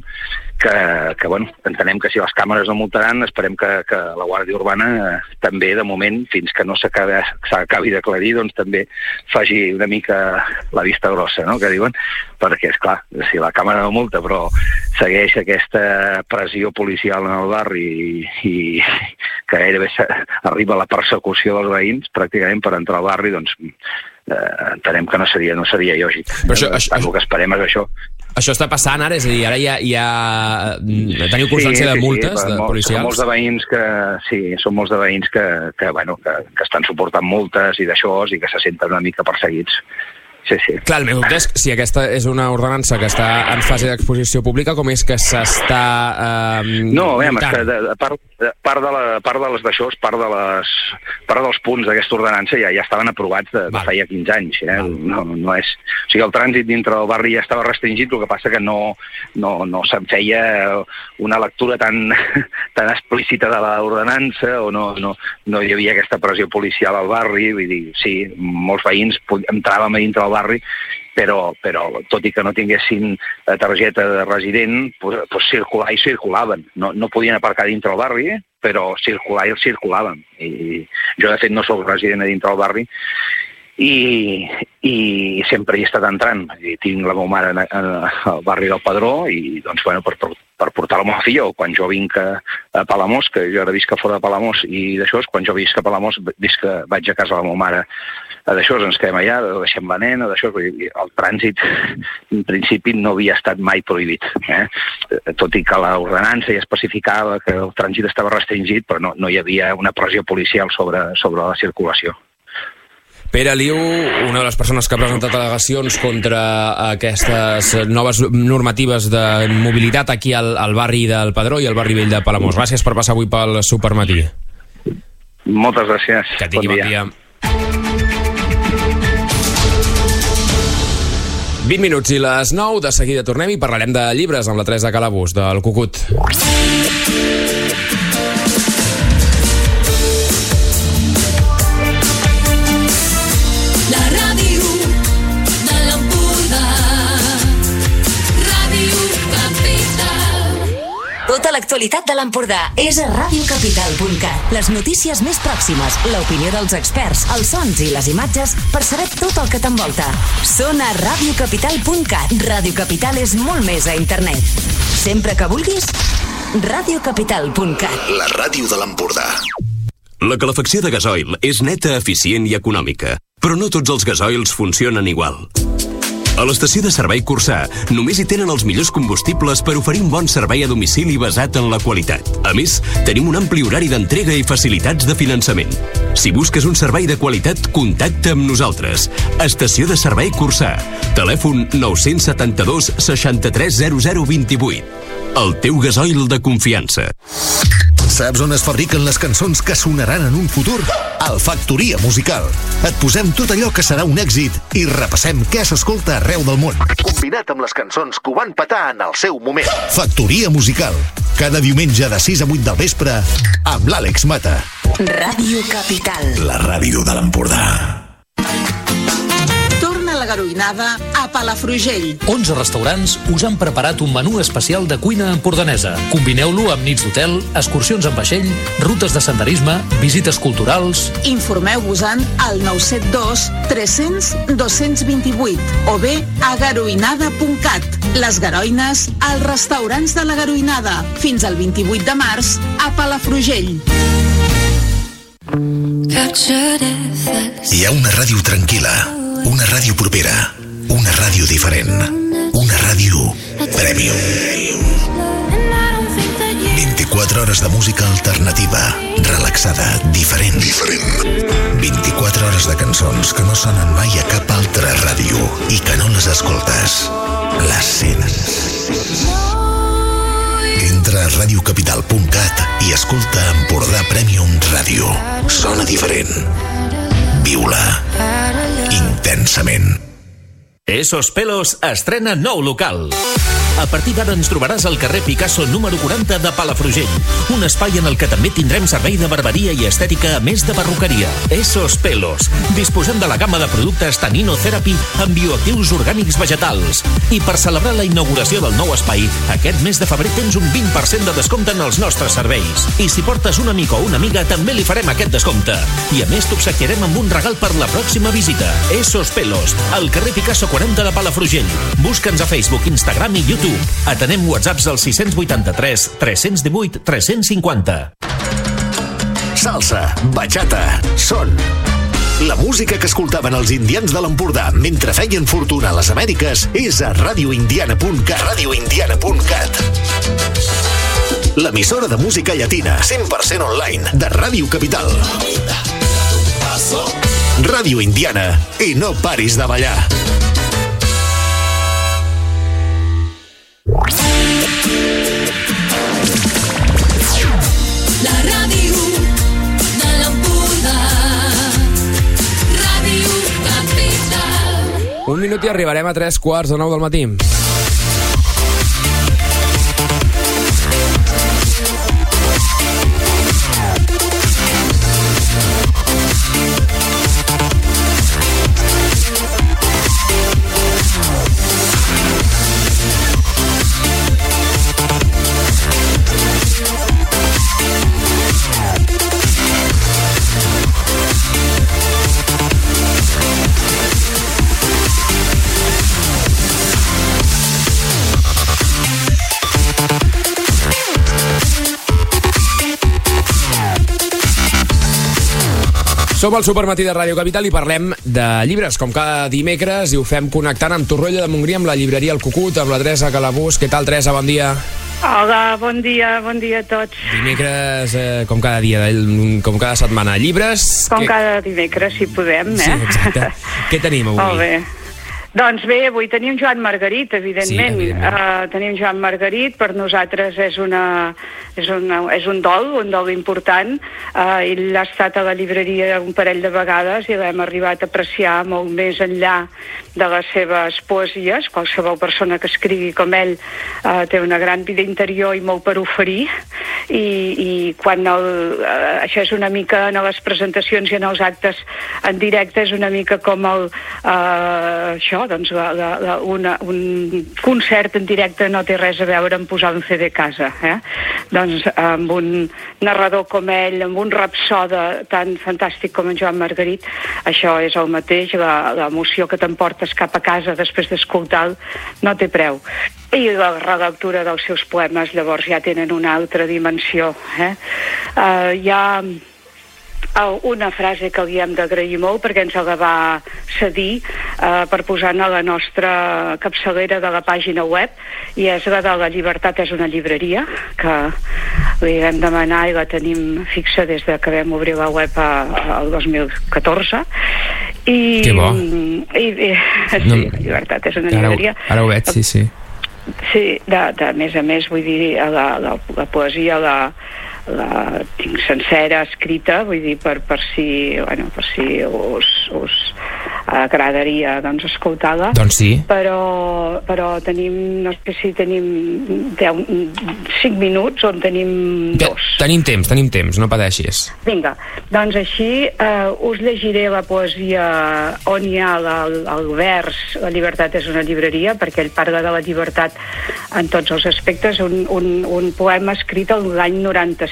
que si les càmeres no multaran, esperem que la Guàrdia Urbana també, de moment, fins que no s'acabi d'aclarir, doncs també faci una mica la vista grossa, no?, que diuen, perquè, esclar, si la càmera no multa, però segueix aquesta pressió policial en el barri i que gairebé arriba a la persecució dels veïns, pràcticament per entrar al barri, doncs entenem que no seria lògic. El que esperem és això. Això està passant ara? És a dir, ara teniu constància de multes policials? Són molts de veïns que estan suportant multes i d'això i que se senten una mica perseguits. Sí. Clar, el meu dubte és si aquesta és una ordenança que està en fase d'exposició pública, com és que s'està... No, és que part de les d'això, part dels punts d'aquesta ordenança ja estaven aprovats de feia 15 anys. No és... O sigui, el trànsit dintre del barri ja estava restringit, el que passa que no se'n feia una lectura tan explícita de l'ordenança o no hi havia aquesta pressió policial al barri. Vull dir, sí, molts veïns entràvem a dintre del barri però tot i que no tinguessin targeta de resident, pues circular i circulaven. No podien aparcar dintre el barri, però circular i circulaven. I jo, de fet, no soc resident a dintre del barri i sempre hi he estat entrant. Tinc la meva mare al barri del Pedró i, doncs, bueno, per portar la meva filla, o quan jo vinc a Palamós, que jo ara visc a fora de Palamós, i d'això, quan jo visc a Palamós, vaig a casa de la meva mare d'això, ens quedem allà, deixem la nena, d'això, el trànsit, en principi, no havia estat mai prohibit. Tot i que l'ordenança ja especificava que el trànsit estava restringit, però no hi havia una pressió policial sobre la circulació. Pere Liu, una de les persones que ha presentat al·legacions contra aquestes noves normatives de mobilitat aquí al barri del Pedró i al barri vell de Palamós. Gràcies per passar avui pel Supermatí. Moltes gràcies. Que tingui bon dia. 20 minuts i les 9, de seguida tornem i parlarem de llibres amb la Teresa Calabús, del Cucut. Tota l'actualitat de l'Empordà és a radiocapital.cat. Les notícies més pròximes, l'opinió dels experts, els sons i les imatges per saber tot el que t'envolta. Són a radiocapital.cat. Radio Capital és molt més a internet. Sempre que vulguis, radiocapital.cat. La ràdio de l'Empordà. La calefacció de gasoil és neta, eficient i econòmica, però no tots els gasoils funcionen igual. A l'estació de servei Cursà només hi tenen els millors combustibles per oferir un bon servei a domicili basat en la qualitat. A més, tenim un ampli horari d'entrega i facilitats de finançament. Si busques un servei de qualitat, contacta amb nosaltres. Estació de servei Cursà. Telèfon 972 63 0028. El teu gasoil de confiança. Saps on es fabriquen les cançons que sonaran en un futur? Al Factoria Musical. Et posem tot allò que serà un èxit i repassem què s'escolta arreu del món, combinat amb les cançons que ho van petar en el seu moment. Factoria Musical. Cada diumenge de 6 a 8 del vespre amb l'Àlex Mata. Ràdio Capital. La ràdio de l'Empordà. La garoinada a Palafrugell. 11 restaurants us han preparat un menú especial de cuina empordanesa. Combineu-lo amb nits d'hotel, excursions en vaixell, rutes de senderisme, visites culturals... Informeu-vos-en al 972 300 228 o bé a garoinada.cat. Les Garoines, als restaurants de la Garoinada. Fins al 28 de març a Palafrugell. Hi ha una ràdio tranquil·la, una ràdio propera, una ràdio diferent, una ràdio Premium. 24 hores de música alternativa, relaxada, diferent. 24 hores de cançons que no sonen mai a cap altra ràdio i que no les escoltes, les sents. Entra a radiocapital.cat i escolta Empordà Premium Ràdio. Sona diferent. Viu-la intensament. Esos Pelos estrena nou local. A partir d'ara ens trobaràs al carrer Picasso número 40 de Palafrugell, un espai en el que també tindrem servei de barberia i estètica a més de perruqueria. Esos Pelos. Disposem de la gamma de productes Tanino Therapy amb bioactius orgànics vegetals. I per celebrar la inauguració del nou espai, aquest mes de febrer tens un 20% de descompte en els nostres serveis. I si portes un amic o una amiga, també li farem aquest descompte. I a més t'obsequiarem amb un regal per la pròxima visita. Esos Pelos, al carrer Picasso 40 de Palafrugell. Busca'ns a Facebook, Instagram i YouTube. Atenem whatsapps al 683 318 350. Salsa, bachata, son. La música que escoltaven els indians de l'Empordà mentre feien fortuna a les Amèriques és a radioindiana.cat. radioindiana.cat. L'emissora de música llatina 100% online de Ràdio Capital. Ràdio Indiana i no paris de ballar. La ràdio de l'Empordà. Ràdio Capital. Un minut i arribarem a 3:45 del matí. Som al Supermatí de Ràdio Capital i parlem de llibres, com cada dimecres, i ho fem connectant amb Torroella de Montgrí, amb la llibreria El Cucut, amb la Teresa Calabús. Què tal, Teresa? Bon dia. Hola, bon dia a tots. Dimecres, com cada dia, com cada setmana. Llibres... Com cada dimecres, si podem, Sí, exacte. Què tenim avui? Molt bé. Doncs bé, avui tenim Joan Margarit, evidentment. Sí, evidentment. Tenim Joan Margarit, per nosaltres és un dol important. Ell ha estat a la llibreria un parell de vegades i l'hem arribat a apreciar molt més enllà de les seves poesies. Qualsevol persona que escrigui com ell té una gran vida interior i molt per oferir, i quan això és una mica en les presentacions i en els actes en directe, és una mica com això, doncs un concert en directe no té res a veure amb posar un CD a casa, doncs amb un narrador com ell, amb un rapsode tan fantàstic com en Joan Margarit, això és el mateix, l'emoció que t'emportes cap a casa després d'escoltar-lo no té preu. I la relectura dels seus poemes llavors ja tenen una altra dimensió. Hi ha una frase que li hem d'agrair molt perquè ens la va cedir per posar-ne a la nostra capçalera de la pàgina web, i és la de La llibertat és una llibreria, que li vam demanar i la tenim fixa des de que vam obrir la web el 2014. Que bo. Sí, La llibertat és una llibreria. Ara ho veig, sí. Sí, a més, vull dir, la poesia la tinc sencera, escrita, vull dir, per si us agradaria, doncs, escoltar-la. Doncs sí. Però tenim, no sé si tenim 5 minuts o en tenim 2. Tenim temps, no pateixis. Vinga, doncs així us llegiré la poesia on hi ha el vers La llibertat és una llibreria, perquè ell parla de la llibertat en tots els aspectes, un poema escrit l'any 95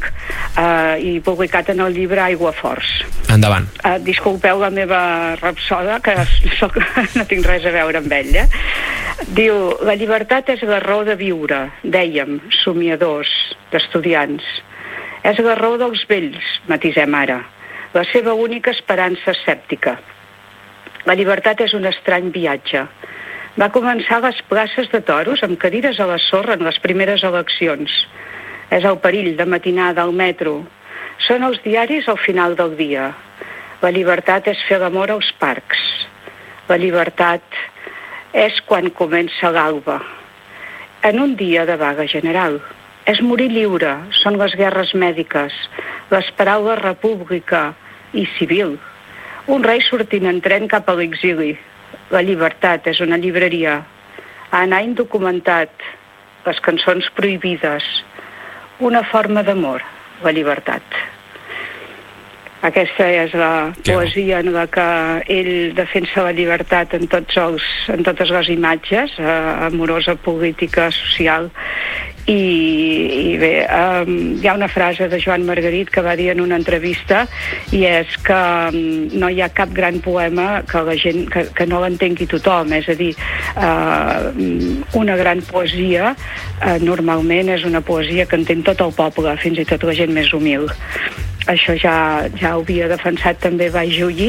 i publicat en el llibre Aiguaforts. Endavant. Disculpeu la meva rapsoda, que no tinc res a veure amb ell. Diu: la llibertat és la raó de viure, dèiem, somiadors, d'estudiants. És la raó dels vells, matisem ara, la seva única esperança escèptica. La llibertat és un estrany viatge. Va començar a les places de toros amb cadires a la sorra en les primeres eleccions. És el perill de matinada al metro. Són els diaris al final del dia. La llibertat és fer l'amor als parcs. La llibertat és quan comença l'alba. En un dia de vaga general. És morir lliure, són les guerres mèdiques, les paraules república i civil. Un rei sortint en tren cap a l'exili. La llibertat és una llibreria. Anar indocumentat. Les cançons prohibides. Una forma d'amor, la llibertat. Aquesta és la poesia en la que ell defensa la llibertat en totes les imatges, amorosa, política, social. I bé, hi ha una frase de Joan Margarit que va dir en una entrevista, i és que no hi ha cap gran poema que la gent que no l'entengui tothom. És a dir, una gran poesia normalment és una poesia que entén tot el poble, fins i tot la gent més humil. Això ja ho havia defensat també Bai Julli,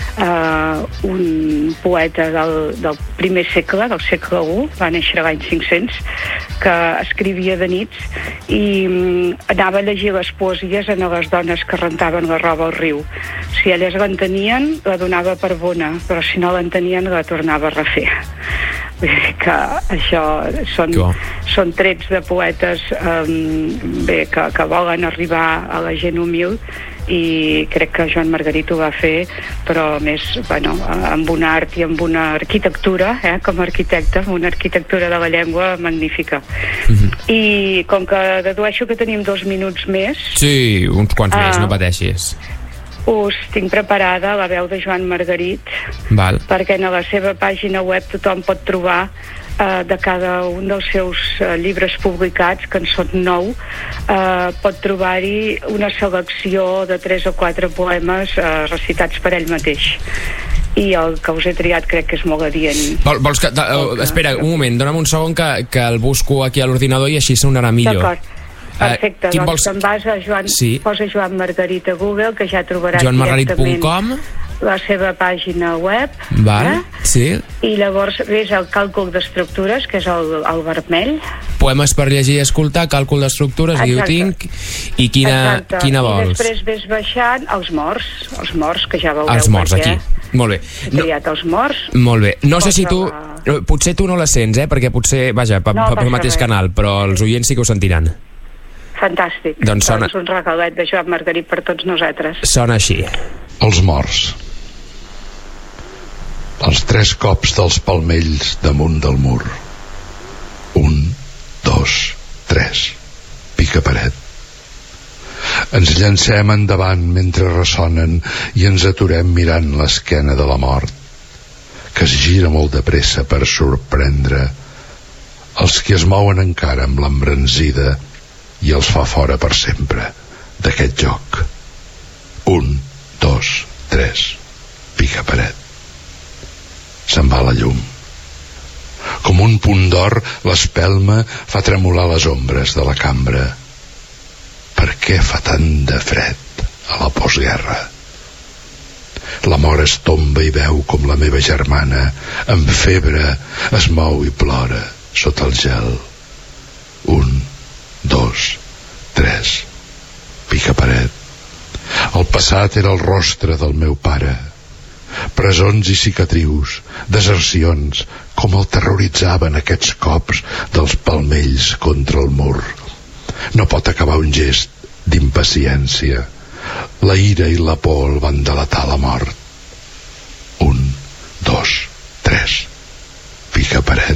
un poeta del primer segle, del segle I, va néixer l'any 500, que escrivia de nits i anava a llegir les poesies a les dones que rentaven la roba al riu. Si elles l'entenien, la donava per bona, però si no l'entenien, la tornava a refer. Vull dir que això són trets de poetes que volen arribar a la gent humil, i crec que Joan Margarit ho va fer, però més amb un art i amb una arquitectura, com a arquitecte, amb una arquitectura de la llengua magnífica. I com que dedueixo que tenim 2 minuts més... Sí, uns quants més, no pateixis. Us tinc preparada la veu de Joan Margarit, perquè en la seva pàgina web tothom pot trobar de cada un dels seus llibres publicats, que en són 9, pot trobar-hi una selecció de 3 o 4 poemes recitats per ell mateix. I el que us he triat crec que és molt adient. Vols que... espera, un moment, dona'm un segon que el busco aquí a l'ordinador i així sonarà millor. D'acord. Perfecte, doncs te'n vas a Joan, posa Joan Margarit a Google, que ja trobaràs joanmargarit.com, la seva pàgina web. Sí. I llavors ves el càlcul d'estructures, que és el vermell. Poemes per llegir i escoltar, càlcul d'estructures, aquí ho tinc. I quina vols? I després ves baixant els morts, que ja veureu. Els morts, aquí. Molt bé. He triat els morts. Molt bé. No sé si tu... Potser tu no la sents, perquè potser, vaja, pel mateix canal, però els oients sí que ho sentiran. Fantàstic. Doncs sona... un regalet de Joan Margarit per tots nosaltres. Sona així. Els morts. Els 3 cops dels palmells damunt del mur. 1, 2, 3. Pica paret. Ens llancem endavant mentre ressonen i ens aturem mirant l'esquena de la mort, que es gira molt de pressa per sorprendre els que es mouen encara amb l'embranzida i els fa fora per sempre d'aquest joc. 1, 2, 3. Pica paret. Se'n va la llum. Com un punt d'or, l'espelma fa tremolar les ombres de la cambra. Per què fa tant de fred a la postguerra? La mort es tomba i veu com la meva germana, amb febre, es mou i plora sota el gel. 1, 2, 3. Pica paret. El passat era el rostre del meu pare. Presons i cicatrius, desercions, com el terroritzaven aquests cops dels palmells contra el mur. No pot acabar un gest d'impaciència. La ira i la por el van delatar la mort. 1, 2, 3. Pica paret.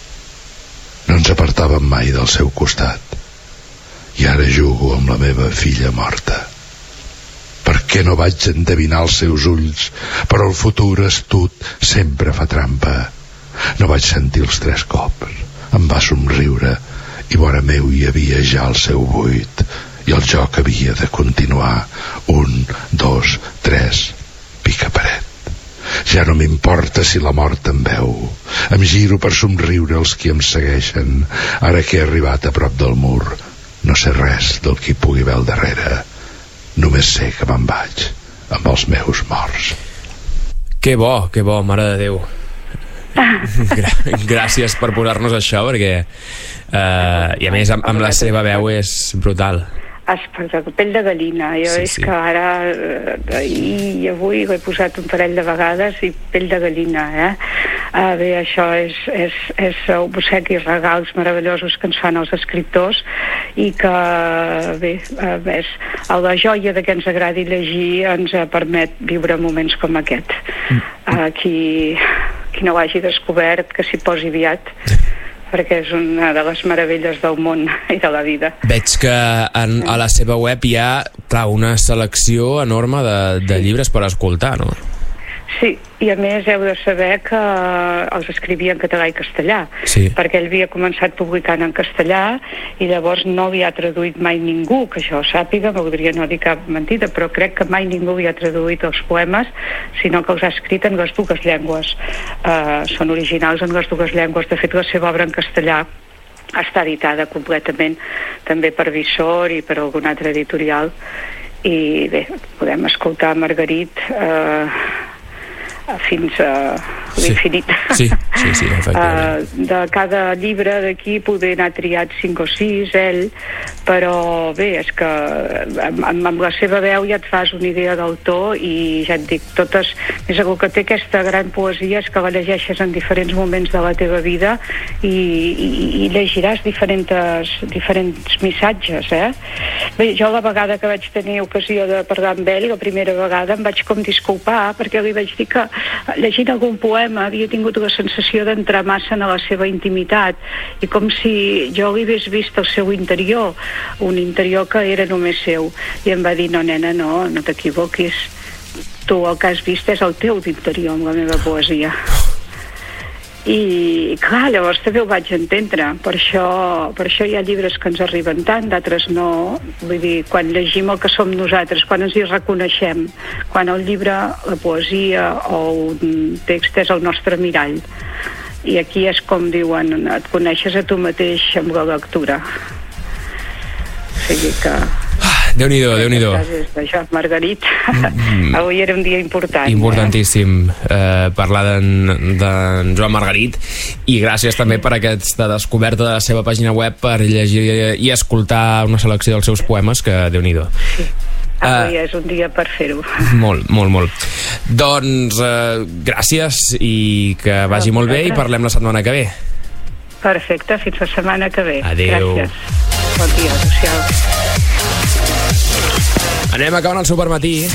No ens apartàvem mai del seu costat. I ara jugo amb la meva filla morta. Per què no vaig endevinar els seus ulls? Però el futur astut sempre fa trampa. No vaig sentir els 3 cops. Em va somriure i vora meu hi havia ja el seu buit i el joc havia de continuar. 1, 2, 3. Pica paret. Ja no m'importa si la mort em veu. Em giro per somriure els qui em segueixen. Ara que he arribat a prop del mur, no sé res del qui pugui veure al darrere. Només sé que me'n vaig amb els meus morts. Que bo, mare de Déu. Gràcies per posar-nos això, perquè i a més amb la seva veu és brutal. Espectacle, pell de gallina. Jo és que ara ahir i avui ho he posat un parell de vegades i pell de gallina, bé, això és obsequis, regals meravellosos que ens fan els escriptors i que, bé, és la joia de que ens agradi llegir ens permet viure moments com aquest. Qui no ho hagi descobert, que s'hi posi aviat, perquè és una de les meravelles del món i de la vida. Veig que a la seva web hi ha, clar, una selecció enorme de llibres per escoltar, no? Sí, i a més heu de saber que els escrivia en català i castellà, perquè ell havia començat publicant en castellà i llavors no li ha traduït mai ningú, que jo sàpiga, voldria no dir cap mentida, però crec que mai ningú li ha traduït els poemes, sinó que els ha escrit en les 2 llengües. Són originals en les 2 llengües. De fet, la seva obra en castellà està editada completament també per Visor i per algun altre editorial. I bé, podem escoltar Margarit fins a l'infinit. Sí, efectivament. De cada llibre d'aquí poder anar triat 5 o 6 ell, però bé, és que amb la seva veu ja et fas una idea del to i ja et dic, totes, és el que té aquesta gran poesia és que la llegeixes en diferents moments de la teva vida i llegiràs diferents missatges, Bé, jo la vegada que vaig tenir ocasió de parlar amb ell, la primera vegada em vaig com disculpar perquè li vaig dir que llegint algun poema havia tingut la sensació d'entrar massa en la seva intimitat i com si jo li hagués vist el seu interior, un interior que era només seu, i em va dir, no nena, no t'equivoquis, tu el que has vist és el teu interior amb la meva poesia. I clar, llavors també ho vaig entendre, per això hi ha llibres que ens arriben tant, d'altres no. Vull dir, quan llegim el que som nosaltres, quan ens hi reconeixem, quan el llibre, la poesia o un text és el nostre mirall, i aquí és com diuen, et coneixes a tu mateix amb la lectura. sigui que... Déu-n'hi-do, Déu-n'hi-do. De Joan Margarit. Avui era un dia important. Importantíssim parlar d'en Joan Margarit, i gràcies també per aquesta descoberta de la seva pàgina web, per llegir i escoltar una selecció dels seus poemes, que Déu-n'hi-do. Sí. Avui és un dia per fer-ho. Molt, molt, molt. Doncs gràcies, i que vagi molt bé, i parlem la setmana que ve. Perfecte, fins la setmana que ve. Adéu. Gràcies. Bon dia, adéu-siau. Anem acabant el Supermatí.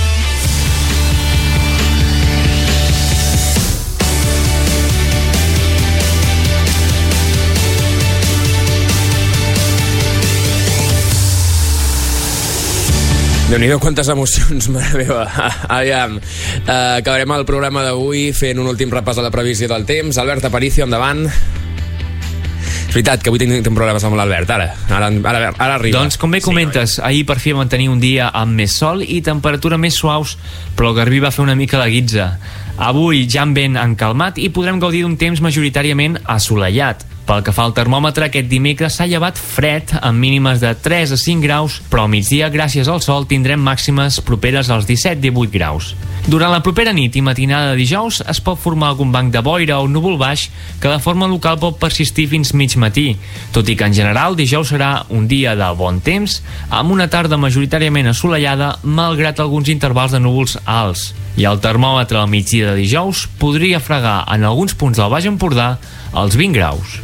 Déu-n'hi-do, quantes emocions, mare meva. Aviam, acabarem el programa d'avui fent un últim repàs de la previsió del temps. Albert Aparicio, endavant. És veritat que avui tenim problemes amb l'Albert, ara arriba. Doncs com bé comentes, ahir per fi vam tenir un dia amb més sol i temperatura més suaus, però el Garbí va fer una mica la guitza. Avui ja amb vent encalmat i podrem gaudir d'un temps majoritàriament assolellat. Pel que fa al termòmetre, aquest dimecres s'ha llevat fred, amb mínimes de 3 a 5 graus, però al migdia, gràcies al sol, tindrem màximes properes als 17-18 graus. Durant la propera nit i matinada de dijous es pot formar algun banc de boira o núvol baix que de forma local pot persistir fins mig matí, tot i que en general dijous serà un dia de bon temps, amb una tarda majoritàriament assolellada, malgrat alguns intervals de núvols alts. I el termòmetre al migdia de dijous podria fregar en alguns punts del Baix Empordà els 20 graus.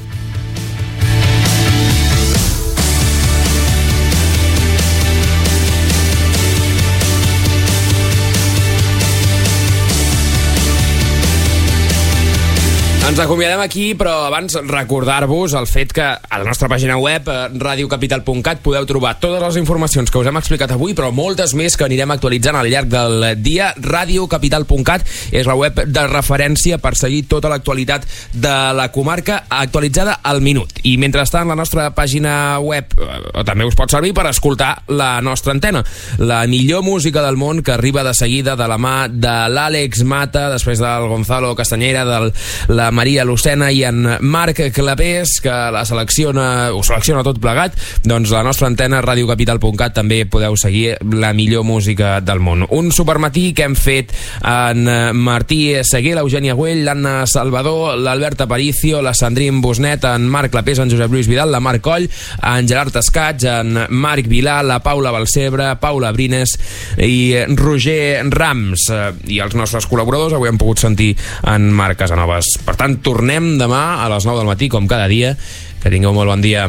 Ens acomiadem aquí, però abans recordar-vos el fet que a la nostra pàgina web, radiocapital.cat, podeu trobar totes les informacions que us hem explicat avui, però moltes més que anirem actualitzant al llarg del dia. Radiocapital.cat és la web de referència per seguir tota l'actualitat de la comarca, actualitzada al minut. I mentrestant, la nostra pàgina web també us pot servir per escoltar la nostra antena. La millor música del món, que arriba de seguida de la mà de l'Àlex Mata, després del Gonzalo Castañera, de la Maria Lucena i en Marc Clapés, que ho selecciona tot plegat. Doncs la nostra antena, radiocapital.cat, també podeu seguir la millor música del món. Un supermatí que hem fet en Martí Seguer, l'Eugènia Güell, l'Anna Salvador, l'Albert Aparicio, la Sandrine Busnet, en Marc Clapés, en Josep Lluís Vidal, la Marc Coll, en Gerard Escaig, en Marc Vilà, la Paula Balcebre, Paula Brines i Roger Rams. I els nostres col·laboradors avui hem pogut sentir en Marc Casanovas. Per tant, tornem demà a les 9 del matí, com cada dia. Que tingueu molt bon dia.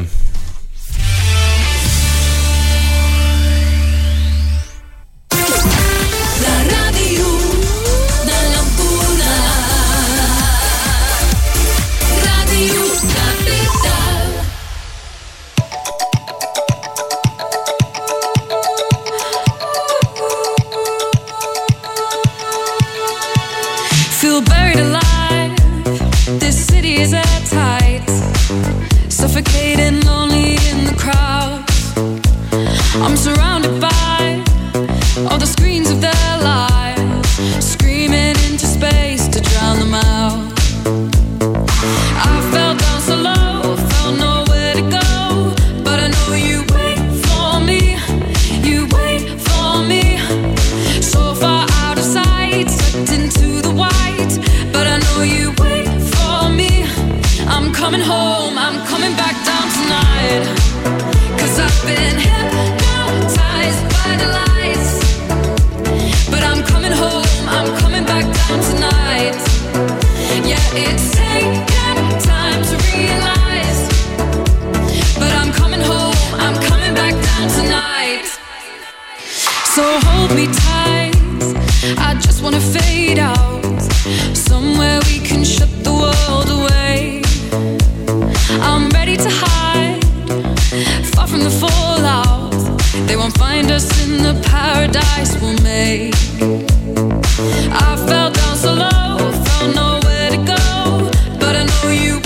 La ràdio de l'Empordà. Ràdio Capital. Feel buried alive. This city is at tight, suffocating, lonely in the crowd. I'm surrounded by all the screens of their lives, screaming into space to drown them out. I fell down so low, felt nowhere to go, but I know you wait for me, you wait for me. So far out of sight, sucked into the white, but I know you wait for me. I'm coming home, I'm coming back down tonight, 'cause I've been hypnotized by the lights. But I'm coming home, I'm coming back down tonight. Yeah, it's taken time to realize, but I'm coming home, I'm coming back down tonight. So hold me tight, I just wanna fade out, somewhere we can shut the world away. I'm ready to hide, far from the fallout. They won't find us in the paradise we'll make. I fell down so low, felt nowhere to go, but I know you